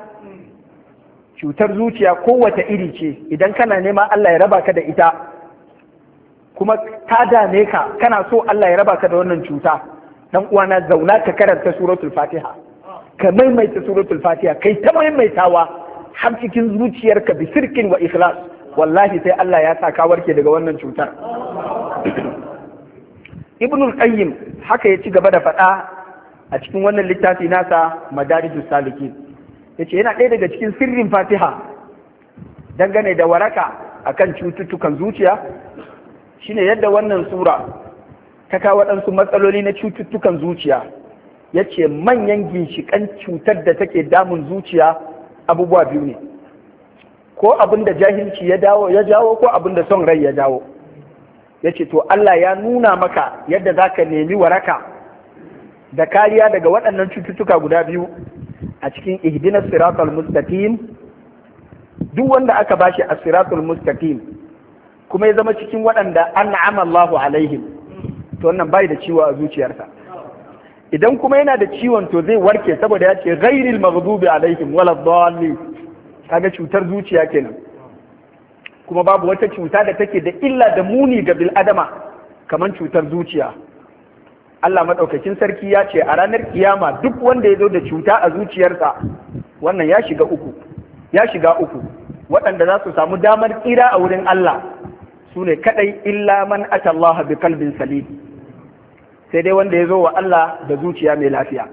cutar zuciya kowace iri ce. Idan kana nema Allah ya raba ka da ita, kuma ta dame ka kana so Allah ya raba ka da wannan cuta, dan uwana zauna ka karanta suratul fatiha, ka maimaita suratul fatiha, kai ta maimaitawa har cikin zuciyarka bi sirkin wa ikhlas, wallahi sai Allah ya sa ka warke daga wannan cutar. Ibnul Qayyim haka ya ci gaba da faɗa a cikin wannan littafi nasa Madarijus Salikin, yace yana ɗaya daga cikin sirrin Fatiha dangane da waraka akan cututtukan zuciya shine yadda wannan sura ta kawo waɗansu matsaloli na cututtukan zuciya. Yace manyan ginshiƙan cutar da take damun zuciya abubuwa biyu ne, ko abin da jahilci ya jawo ko abin da son rai ya jawo. Yace to Allah ya nuna maka yadda zaka nemi waraka da kariya daga waɗannan cututtuka guda biyu a cikin ihdinas siratal mustaqim. Duk wanda aka bashi as-siratul mustaqim kuma ya zama cikin waɗanda an'ama Allahu alaihim, to wannan bai da ciwo a zuciyarsa. Idan kuma yana da ciwon to zai warke, saboda ya ce ghairil maghdubi alaihim waladdallin, kaga cutar zuciya kenan. Kuma babu wata cuta da take da illa da muni ga bil adama kamar cutar zuciya. Allah madaukakin sarki ya ce a ranar kiyama duk wanda ya zo da cuta a zuciyarsa wannan ya shiga uku. Waɗanda za su samu damar tsira a wurin Allah su ne kaɗai illa man ata Allah bi kalbin salim, sai dai wanda ya zo wa Allah da zuciya mai lafiya.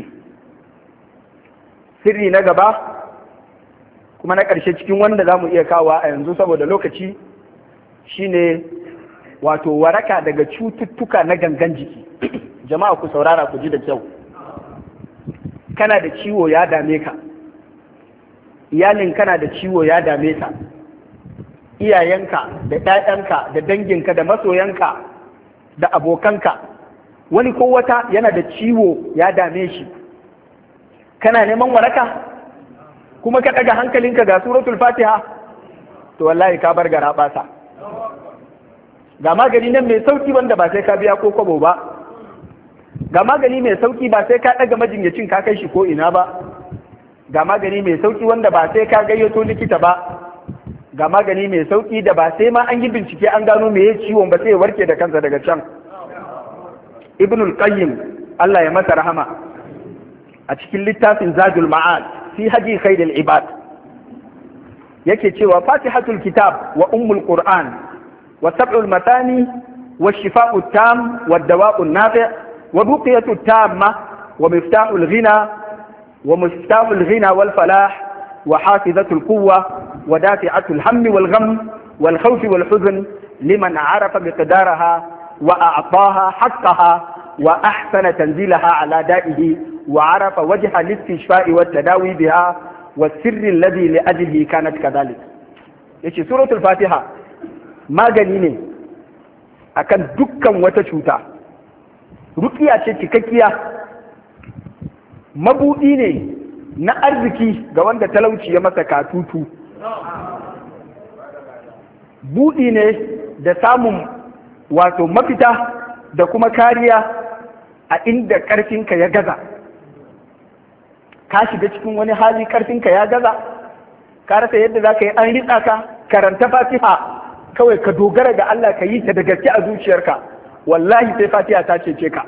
Sirri na gaba kuma na ƙarshe cikin wanda za mu iya kawo a yanzu saboda lokaci shine wato waraka daga cututtuka na gangan jiki. Jama'a ku saurara ku ji da kyau. Kana da ciwo ya dame ka, iyalin kana da ciwo ya dame ta, iyayenka da ɗayanka da danginka da masoyanka da abokanka, wani ko wata yana da ciwo ya dame shi, kana neman waraka kuma ka ɗaga hankalinka ga suratul Fatiha, to wallahi ka bar gara ɓasa. Ga magani nan mai sauki wanda ba sai ka biya ko kwabo ba, ga magani mai sauki ba sai ka ɗaga majinyacin ka kai shi ko ina ba, ga magani mai sauki wanda ba sai ka gayyato likita ba, ga magani mai sauki da ba sai ma an yi bincike an gano me ya ciwon ba sai ya warke da kansa daga can. Ibnul Qayyim Allah ya masa rahama a cikin littafin Zadul Ma'ad fi haji khairil ibad yake cewa Fatihatul Kitab wa Ummul Qur'an wa Sab'ul Matani wa Shifa'ut Tam wa Dawa'un Nafi' wa Buqyatut Tamma wa Miftahul Ghina ومفتاح الغنى والفلاح وحافظة القوة ودافعة الهم والغم والخوف والحزن لمن عرف مقدارها وأعطاها حقها وأحسن تنزيلها على دائه وعرف وجه الاستشفاء والتداوي بها والسر الذي لأجله كانت كذلك. يشي سورة الفاتحة ما قاليني أكن دكا وتشوتا رقيا تشككيا mabuɗi ne na arziki ga wanda talauci ya masa katutu, buɗi ne da samun wato mafita da kuma kariya a inda ƙarfinka ya gaza. Ka shiga cikin wani hali ƙarfinka ya gaza, ka rasa yadda za ka yi an riƙa ka, karanta Fatiha kawai ka dogara ga Allah ka yi ta da gaske a zuciyarka, wallahi sai Fatiha ta cece ka.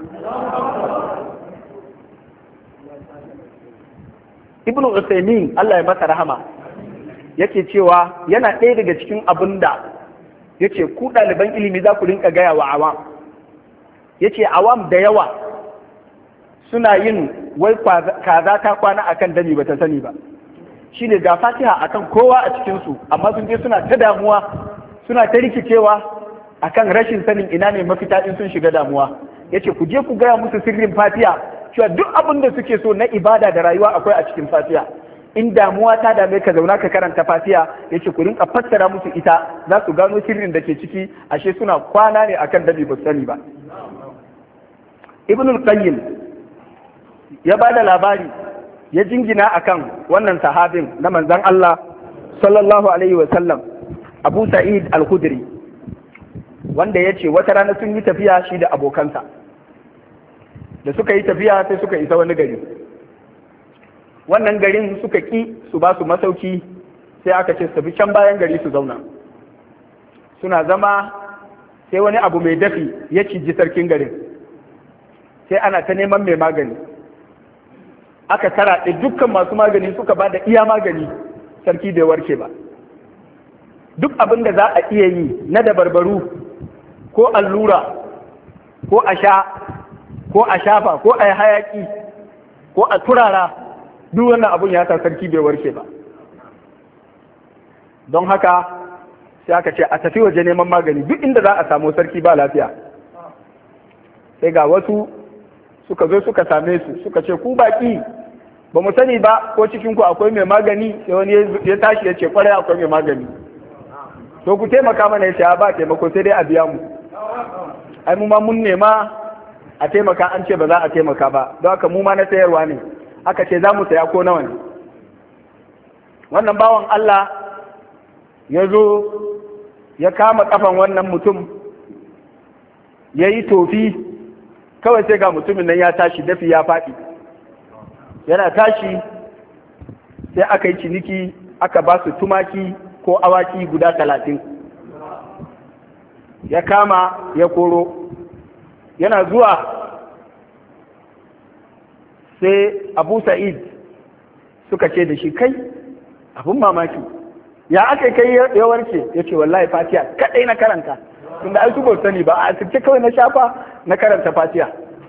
Ibn Usaimin Allah ya masa rahama yake cewa yana ɗaya daga cikin abin da yace ku ɗaliban ilimi za ku rinka gaya wa awam. Yace awam da yawa suna yin wai kaza ta kwana akan dami bata sani ba, shine ga Fatiha akan kowa a cikin su amma sun je suna ta damuwa, suna ta rikicewa akan rashin sanin ina ne mafita in sun shiga damuwa. Yace ku je ku gaya musu sirrin Fatiha cewa duk abin da suke so na ibada da rayuwa akwai a cikin Fatiha. In damuwa ta dame ka zauna ka karanta Fatiha, yace ku rinka fassara musu ita, za su gano sirrin da ke ciki, ashe suna kwana ne akan dabi ba sani ba. Ibnul Qayyim ya bada labari, ya jingina akan wannan sahabin na manzon Allah sallallahu alaihi wa sallam, Abu Sa'id Al-Khudri, wanda yace wata rana sun yi tafiya shi da abokansa. Da suka yi tafiya sai suka isa wani gari, wannan garin suka ƙi su ba su masauki, sai aka ce su bi can bayan gari su zauna. Suna zama sai wani abu mai dafi ya ciji sarkin garin, sai ana ta neman mai magani. Aka taraɗe dukkan masu magani suka ba da iya magani, sarki bai warke ba. Duk abin da za a iya yi na dabarbaru ko allura ko a sha ko a shafa ko a yi hayaki ko a turara, duk wannan abun ya sa sarki bai warke ba. Don haka sai aka ce a tafi waje neman magani duk inda za a samu sarki ba lafiya. Sai ga wasu suka zo suka same su suka ce ku baki ba mu sani ba ko cikin ku akwai mai magani, sai wani ya tashi ya ce kwarai akwai mai magani, to ku taimaka mana. Ya ce ba taimako sai dai a biya mu, ai mu ma mun nema a taimaka an ce ba za a taimaka ba, don haka mu ma na sayarwa ne. Aka ce za mu saya ko nawa ne. Wannan bawan Allah ya zo ya kama kafan wannan mutum ya yi tofi, kawai sai ga mutumin nan ya tashi dafi ya faɗi. Yana tashi sai aka yi ciniki, aka ba su tumaki ko awaki guda 30. Ya kama ya koro, yana zuwa sai Abu Sa'id suka ce da shi, kai abun mamaki ya aka kai ya warke? Ya ce wallahi Fatiha kadai na karanta, tunda ai su ba sani ba, a asirce kawai na shafa na karanta Fatiha.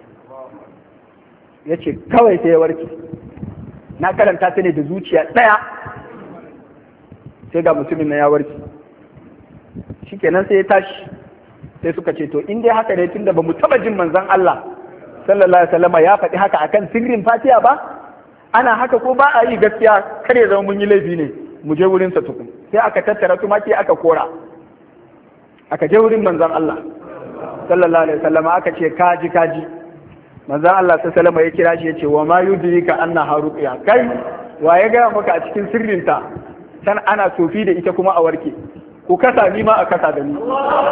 Ya ce kawai sai ya warke, na karanta ta ne da zuciya ɗaya, sai ga mutumin na ya warke. Shikenan sai ya tashi, sai suka ce to in dai haka ne, tunda ba mu taba jin manzon Allah sallallahu alaihi wasallam ya faɗi haka akan sirrin Fatiha ba, ana haka ko ba a yi, gaskiya kar ya zama mun yi laifi ne, mu je wurin sa tukun. Sai aka tattara tumaki aka kora, aka je wurin manzon Allah sallallahu alaihi wasallam, aka ce kaji manzon Allah sallallahu alaihi wasallam ya kira shi ya ce wa ma yudrika anna haruqiya, kai wa ya gaya maka a cikin sirrinta san ana sofi da ita kuma a warke, ku kasa ni ma a kasa da ni.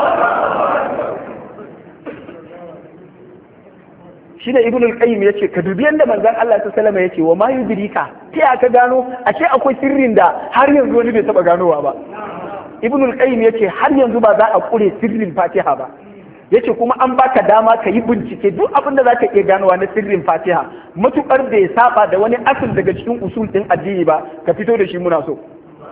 Shi da Ibn al-Qayyim yace ka dubi yanda manzon Allah sallallahu alaihi wasallam yace wa ma yudrika, ta ka gano ashe akwai sirrin da har yanzu wani bai taba ganowa ba. Ibn al-Qayyim yace har yanzu ba za a kure sirrin Fatiha ba. Yace kuma an baka dama ka yi bincike duk abin da zaka iya ganowa na sirrin Fatiha, matukar da ya saba da wani asul daga cikin usul din addini ba, ka fito da shi muna so.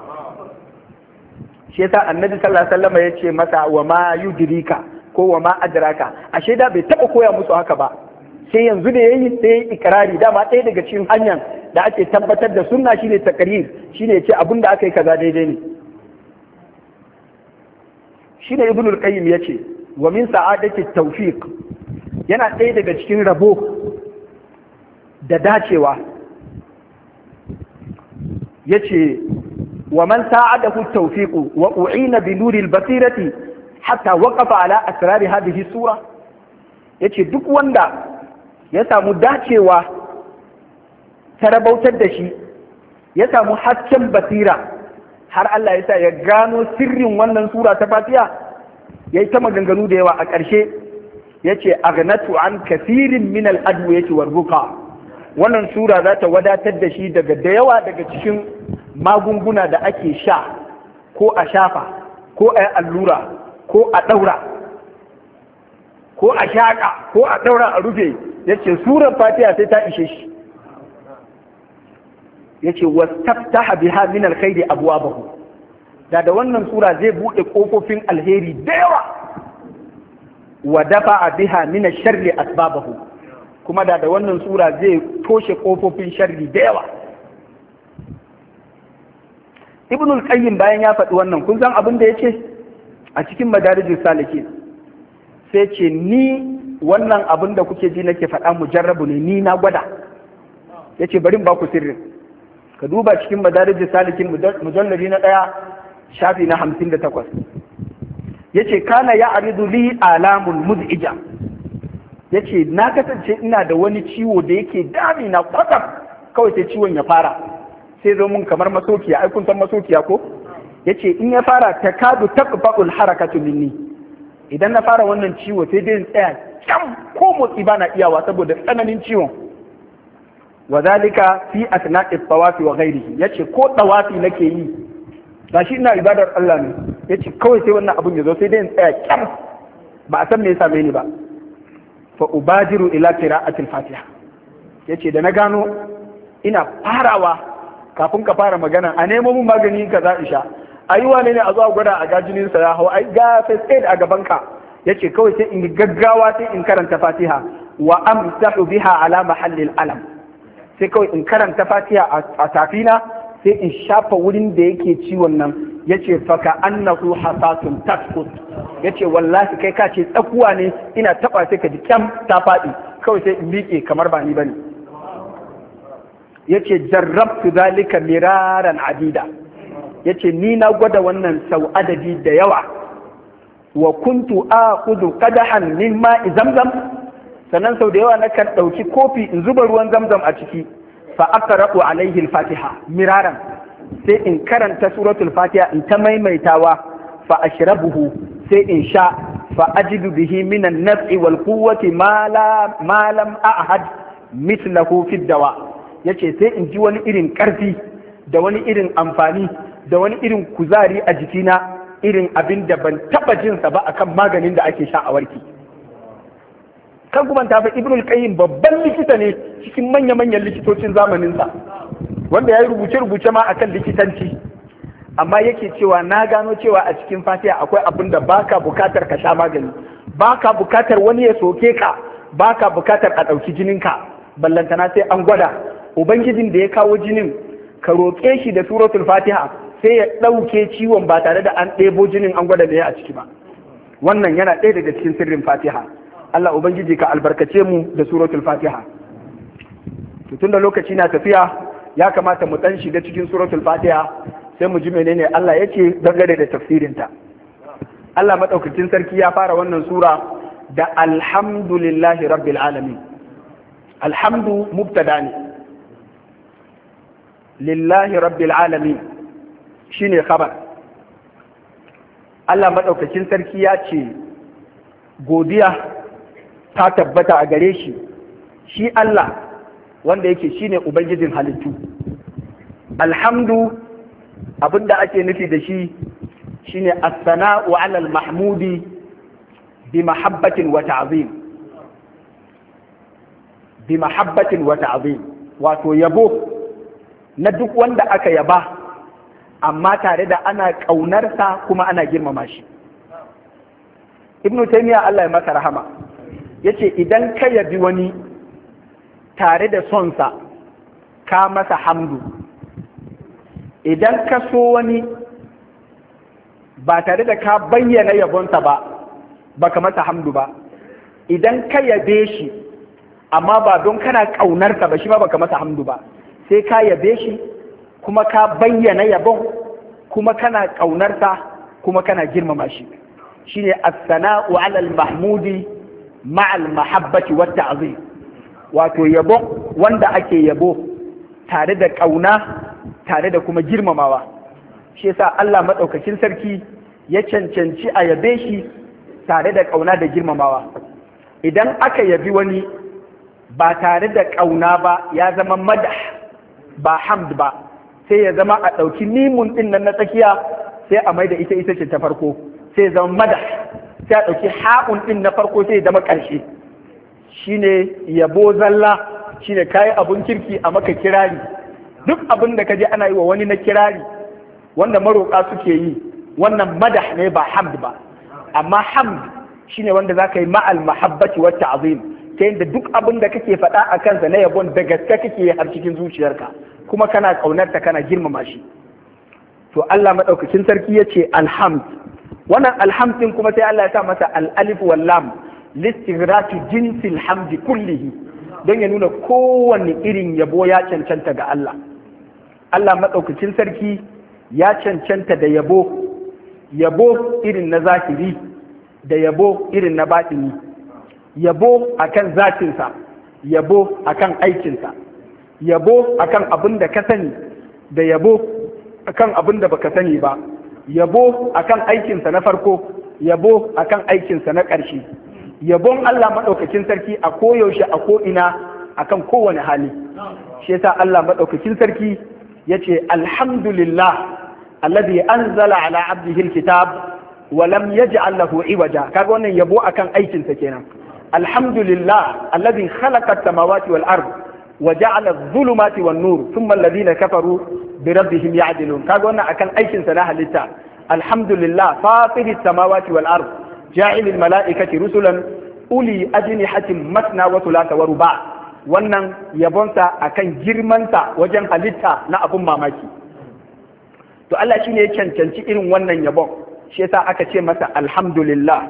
Shi yasa Annabi sallallahu alaihi wasallam yace masa wa ma yudrika ko wa ma adraka, ashe da bai taba koya musu haka ba. Sai yanzu da yayi sai ikrari, dama ɗaya daga cikin hanyar da ake tabbatar da sunna shine takrir, shine yace abin da aka yi kaza daidai ne. Shine Ibn al-Qayyim yace wa min sa'adati tawfiq, yana ɗaya daga cikin rabo da dacewa. Yace wa man sa'adahu tawfiq wa u'ina bi nuri al-basirati hatta waqafa ala asrar hadhihi sura. Yace duk wanda ya samu dacewa ta rabautar da shi, ya samu hasken basira har Allah ya sa ya gano sirrin wannan sura ta Fatiha, ya yi ta maganganu da yawa. A ƙarshe ya ce aghnatu an kasirin min al-adwiyati war-ruqa, wannan sura za ta wadatar da shi daga da yawa daga cikin magunguna da ake sha ko a shafa ko a yi allura ko a ɗaura ko a shaƙa ko a ɗaura a rufe. Ya ce surar Fatiha sai ta ishe shi. Ya ce wastaftaha biha min alkhairi abwabahu, da wannan sura zai buɗe ƙofofin alheri da yawa. Wa dafa'a biha min sharri asbabahu, kuma da wannan sura zai toshe ƙofofin sharri da yawa. Ibn al-Qayyim bayan ya faɗi wannan, kun san abin da yace a cikin Madarijus Salikin, sai ce ni wannan abin da kuke ji nake faɗa mujarrabu ne, ni na gwada. Yace bari in ba ku sirrin, ka duba cikin Madarijus Salikin mujalladi na 1 shafi na 58. Yace kana ya aridu li alamun muz'ija, yace na kasance ina da wani ciwo da yake dami na kwatsam, kawai sai ciwon ya fara, sai zo mun kamar masokiya, ai kun san masokiya ko? Yace in ya fara takadu taqba'ul harakatu minni, idan na fara wannan ciwo sai dai in tsaya kyam ko motsi bana iyawa saboda tsananin ciwon. Wa zalika fi asna'i tawafi wa ghairihi, yace ko tawafi nake yi gashi ina ibadar Allah ne, yace kawai sai wannan abun ya zo sai dai in tsaya kyam, ba a san me ya same ni ba. Fa ubadiru ila qira'atil Fatiha, yace da na gano ina farawa, kafin ka fara magana a nemo mun magani kaza isha, ayi wane ne a zuwa gwada a gajinin sa ya hau, ai ga first aid a gaban ka, yace kawai sai in gaggawa sai in karanta Fatiha wa amsahu biha ala mahallil alam, sai kawai in karanta Fatiha a safina sai in shafa wurin da yake ciwon nan, yace faka annahu hasatun tasqut, yace wallahi kai ka ce tsakuwa ne ina taba sai ka ji kyam ta faɗi, kawai sai in miƙe kamar ba ni bane. Yace jarrabtu zalika miraran adida, yace ni na gwada wannan sau adadi da yawa. Wa kuntu akhudhu qadahan min ma'i zamzam, sannan sau da yawa na kan ɗauki kofi in zuba ruwan zamzam a ciki, fa aqra'u alaihi al-fatiha miraran, sai in karanta suratul fatiha in ta maimaitawa, fa ashrabuhu, sai in sha, fa ajidu bihi min an-naf'i wal quwwati ma lam a'had mithlahu fi dawa, yace sai in ji wani irin karfi da wani irin amfani da wani irin kuzari a jikina, irin abin da ban taba jinsa ba akan maganin da ake sha a warki. Kan kuma ta fa Ibnul Qayyim babban likita ne cikin manya-manyan likitocin zamaninsa, wanda ya yi rubuce-rubuce ma akan likitanci, amma yake cewa na gano cewa a cikin Fatiha akwai abin da baka bukatar ka sha magani, baka bukatar wani ya soke ka, baka bukatar a ɗauki jininka, ballantana sai an gwada. Ubangijin da ya kawo jinin ka roƙe shi da suratul Fatiha sai ya ɗauke ciwon ba tare da an ɗebo jinin an gwada da ya a ciki ba. Wannan yana ɗaya daga cikin sirrin Fatiha. Allah Ubangiji ka albarkace mu da suratul Fatiha. Tun da lokaci na tafiya ya kamata mu ɗan shiga cikin suratul Fatiha sai mu ji menene Allah ya ce dangane da tafsirinta. Allah maɗaukacin sarki ya fara wannan sura da alhamdulillahi rabbil alamin. Alhamdu mubtada ne, lillahi rabbil alamin shine khabar. Allah maɗaukacin sarki ya ce godiya ta tabbata a gare shi, shi Allah wanda yake shine ubangijin halittu. Alhamdu abinda ake nufi da shi shine as-sana'u 'ala al-mahmudi bi mahabbatin wa ta'zim, bi mahabbatin wa ta'zim, wato yabo na duk wanda aka yaba amma tare da ana ƙaunarsa kuma ana girmama shi. Ibn Taymiyyah Allah ya masa rahama yace idan ka yabi wani tare da sonsa ka masa hamdu, idan ka so wani ba tare da ka bayyana yabonsa ba baka masa hamdu ba, idan ka yabe shi amma ba don kana ƙaunarsa ba shi ma baka masa hamdu ba, sai ka yabe shi kuma ka bayyana yabon kuma kana ƙaunarsa kuma kana girmama shi. Shine as-sana'u 'ala al-mahmudi ma'a al-mahabbati wat ta'zim, wato yabo wanda ake yabo tare da ƙauna tare da kuma girmamawa. Shi yasa Allah madaukakin sarki ya cancanci a yabe shi tare da ƙauna da girmamawa. Idan aka yabi wani ba tare da ƙauna ba ya zama madah ba hamd ba, sai ya zama a ɗauki mimun ɗin nan na tsakiya sai a mai da ita ce ta farko, sai ya zama madah, sai a ɗauki ha'un ɗin na farko sai ya zama ƙarshe. Shine yabo zalla, shine kayi abun kirki a maka kirari. Duk abin da ka je ana yi wa wani na kirari wanda maroƙa suke yi, wannan madah ne ba hamd ba. Amma hamd shine wanda za ka yi ma'al mahabbati wa ta'zim, ta yadda duk abin da kake faɗa a kansa na yabon da gaske kake har cikin zuciyarka kuma kana ƙaunarta kana girmama shi. To Allah maɗaukakin sarki ya ce alhamd, wannan alhamd ɗin kuma sai Allah ya sa masa al-alif wal lam listighraqi jinsil hamdi kullihi, don ya nuna kowanne irin yabo ya cancanta ga Allah. Allah maɗaukakin sarki ya cancanta da yabo irin na zahiri da yabo irin na baɗini, yabo akan zatinsa, yabo akan aikinsa, yabo akan abin da ka sani da yabo akan abin da baka sani ba, yabo akan aikinsa na farko, yabo akan aikinsa na ƙarshe. Yabon Allah maɗaukakin sarki a koyaushe a ko'ina akan kowane hali. Shi yasa Allah maɗaukakin sarki ya ce alhamdulillah alladhi anzala ala abdihi alkitab wa lam yaj'al lahu iwaja. Kaga wannan yabo akan aikinsa kenan. Alhamdulillah alladhi khalaqa as-samawati wal ard wa ja'ala adh-dhulumati wan nur thumma alladhina kafaru bi rabbihim ya'dilun. Kaga wannan akan aikinsa na halitta. Alhamdulillah fatiri as-samawati wal ard ja'ilil mala'ikati rusulan uli ajnihatin masna wa thulatha wa ruba. Wannan yabonsa akan girmansa wajen halitta na abun mamaki. To Allah shine ya cancanci irin wannan yabon, shi yasa aka ce masa alhamdulillah.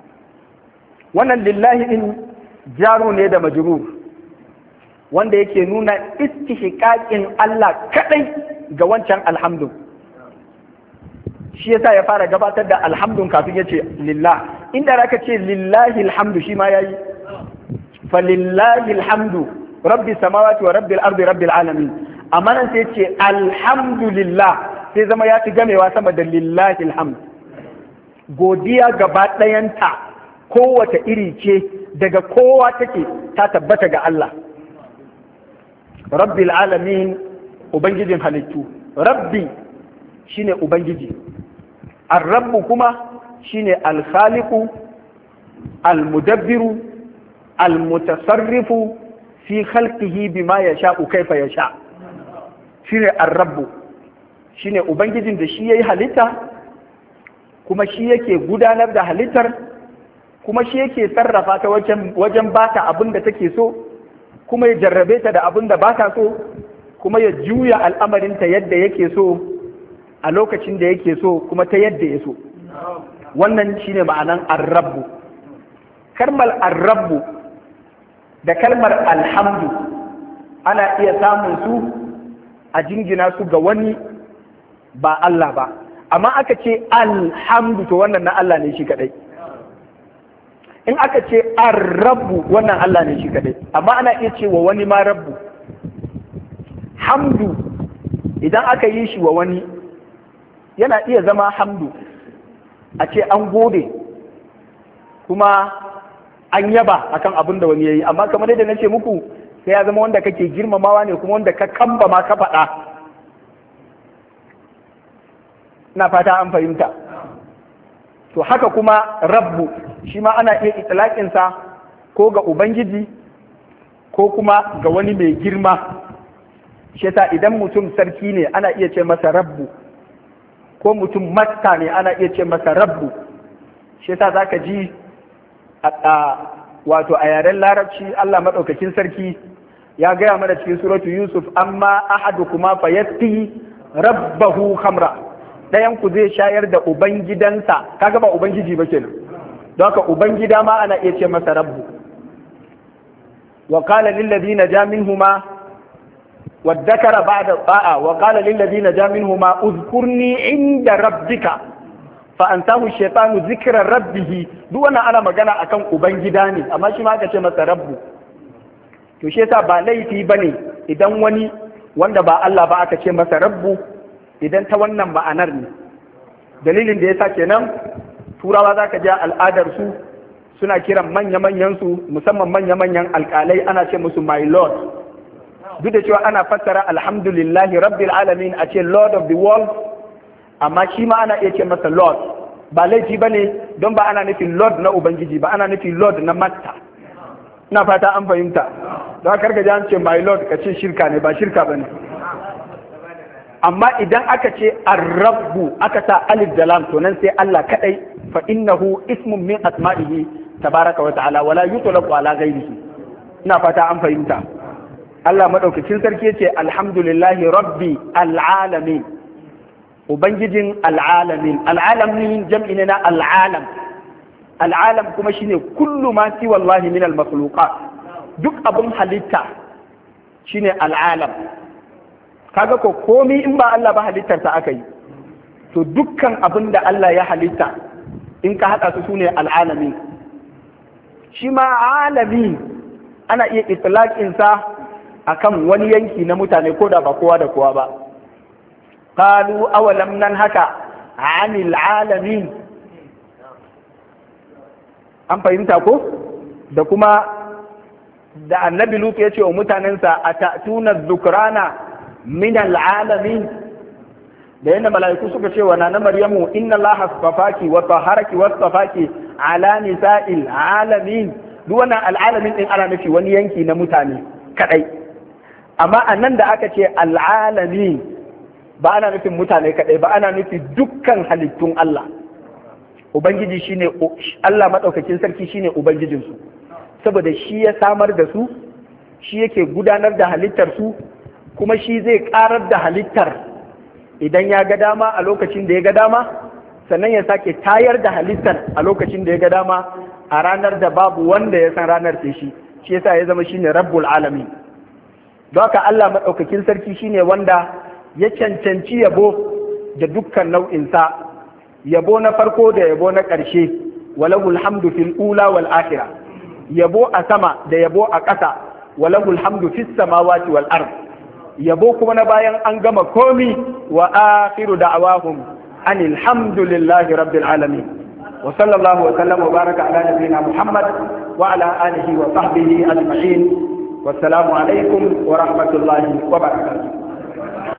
Wannan lillahi din jaro ne da majrur, wanda yake nuna istihqaqin Allah kadai ga wancan alhamdu. Shi yasa ya fara gabatar da alhamdun kafin ya ce lillah. Inda aka ce lillahi alhamdu shi ma yayi. Fa lillahi alhamdu rabbi samawati wa rabbil ardi rabbil alamin. Amma nan sai ce alhamdulillah, sai zama ya ci gamewa sama da lillahi alhamd. Godiya gaba ɗayanta kowace iri ce daga kowa take ta tabbata ga Allah. Rabbil alamin, ubangijin halittu. Rabbi shine ubangiji. Ar-rabbu kuma shine al-khaliqu al-mudabbiru al-mutasarrifu fi khalqihi bima yasha'u kaifa yasha. Shine ar-rabbu, shine ubangijin da shi yayi halitta, kuma shi yake gudanar da halittar, kuma shi yake sarrafa ta wajen bata abin da take so, kuma ya jarrabe ta da abin da bata so, kuma ya juya al'amarinta yadda yake so a lokacin da yake so kuma ta yadda ya so. Wannan shine ma'anan ar-rabbu. Kalmar ar-rabbu da kalmar alhamdu ana iya samun su a jingina su ga wani ba Allah ba, amma aka ce alhamdu to wannan na Allah ne shi kadai. In aka ce ar-rabbu wannan Allah ne shi kadai, amma ana iya ce wa wani ma rabbu. Hamdu idan aka yi shi wa wani yana iya zama hamdu, a ce an gode kuma an yaba akan abin da wani ya yi, amma kamar yadda na ce muku sai ya zama wanda kake girmamawa ne kuma wanda ka kamba ma ka faɗa. Ina fata an fahimta. To haka kuma rabbu shi ma ana iya itlaƙinsa ko ga ubangiji ko kuma ga wani mai girma. Shi yasa idan mutum sarki ne ana iya ce masa rabbu, ko mutum masta ne ana iya ce masa rabbu. Shi yasa zaka ji wato a yaren larabci Allah madaukakin sarki ya gaya mana cikin suratu Yusuf, amma ahadukuma fayatti rabbahu khamra. Ɗayan ku zai shayar da ubangidansa, kaga ba ubangiji ba kenan, don haka ubangida ma ana iya ce masa rabbu. Wa qala lil ladina ja minhuma wadhakara ba'da ta'a wa qala lil ladina ja minhuma uzkurni inda rabbika fa antahu shaytanu zikra rabbih. Duk wannan ana magana akan ubangida ne, amma shi ma aka ce masa rabbu. To shi yasa ba laifi bane idan wani wanda ba Allah ba aka ce masa rabbu, idan ta wannan ma'anar ne. Dalilin da yasa kenan turawa zaka ji al'adar su suna kiran manya-manyan su, musamman manya-manyan alƙalai, ana ce musu my lord. Duk da cewa ana fassara alhamdulillahi rabbil alamin a ce lord of the world, amma shi ma ana iya ce masa lord. Ba laifi bane don ba ana nufin lord na ubangiji ba, ana nufin lord na master. Ina fata an fahimta. Don haka karka ji an ce my lord ka ce shirka ne, ba shirka bane. Amma idan aka ce ar-rabbu aka sa alif da lam to nan sai Allah kadai, fa innahu ismun min asma'ihi tabaraka wa ta'ala wala yutlaqu ala ghairihi. Ina fata an fahimta. Allah madaukakin sarki yace alhamdulillahi rabbi al'alamin, ubangijin al'alamin. Al'alamin jam'i ne na al'alam. Al'alam kuma shine kullu ma si wallahi min al-makhluqat, duk abun halitta shine al'alam. Kaga ko komi in ba Allah ba halittarsa aka yi, to dukkan abin da Allah ya halitta in ka haɗa su sune al'alami. Shi ma alami ana iya itlaqinsa akan wani yanki na mutane ko da ba kowa da kowa ba. Qalu awalam nan haka anil alamin. An fahimta ko? Da kuma da annabi Lut ya ce wa mutanensa atatuna dhukrana min al'alamin, da yadda mala'iku suka ce wa nana Maryamu inna Allah astafaki wa taharaki wa astafaki ala nisa'il alamin. Duk wannan al'alamin din ana nufi wani yanki na mutane kadai, amma anan da aka ce al'alamin ba ana nufin mutane kadai ba, ana nufi dukkan halittun Allah. ubangiji shine Allah madaukakin sarki shine ubangijinsu, saboda shi ya samar da su, shi yake gudanar da halittar su, kuma shi zai karar da halittar idan ya ga dama a lokacin da ya ga dama, sannan ya sake tayar da halittar a lokacin da ya ga dama a ranar da babu wanda ya san ranar sai shi yasa ya zama shine rabbul alamin. don haka Allah madaukakin sarki shine wanda ya cancanci yabo da dukkan nau'insa, yabo na farko da yabo na ƙarshe, walahul hamdu fil ula wal akhirah, yabo a sama da yabo a ƙasa, walahul hamdu fis samawati wal ard, yabo kuma na bayan an gama komi, wa akhiru da'awahum anil hamdulillahi rabbil alamin. wa sallallahu wa sallam wa baraka ala nabiyyina Muhammad wa ala alihi wa sahbihi ajma'in. wassalamu alaikum wa rahmatullahi wa barakatuh.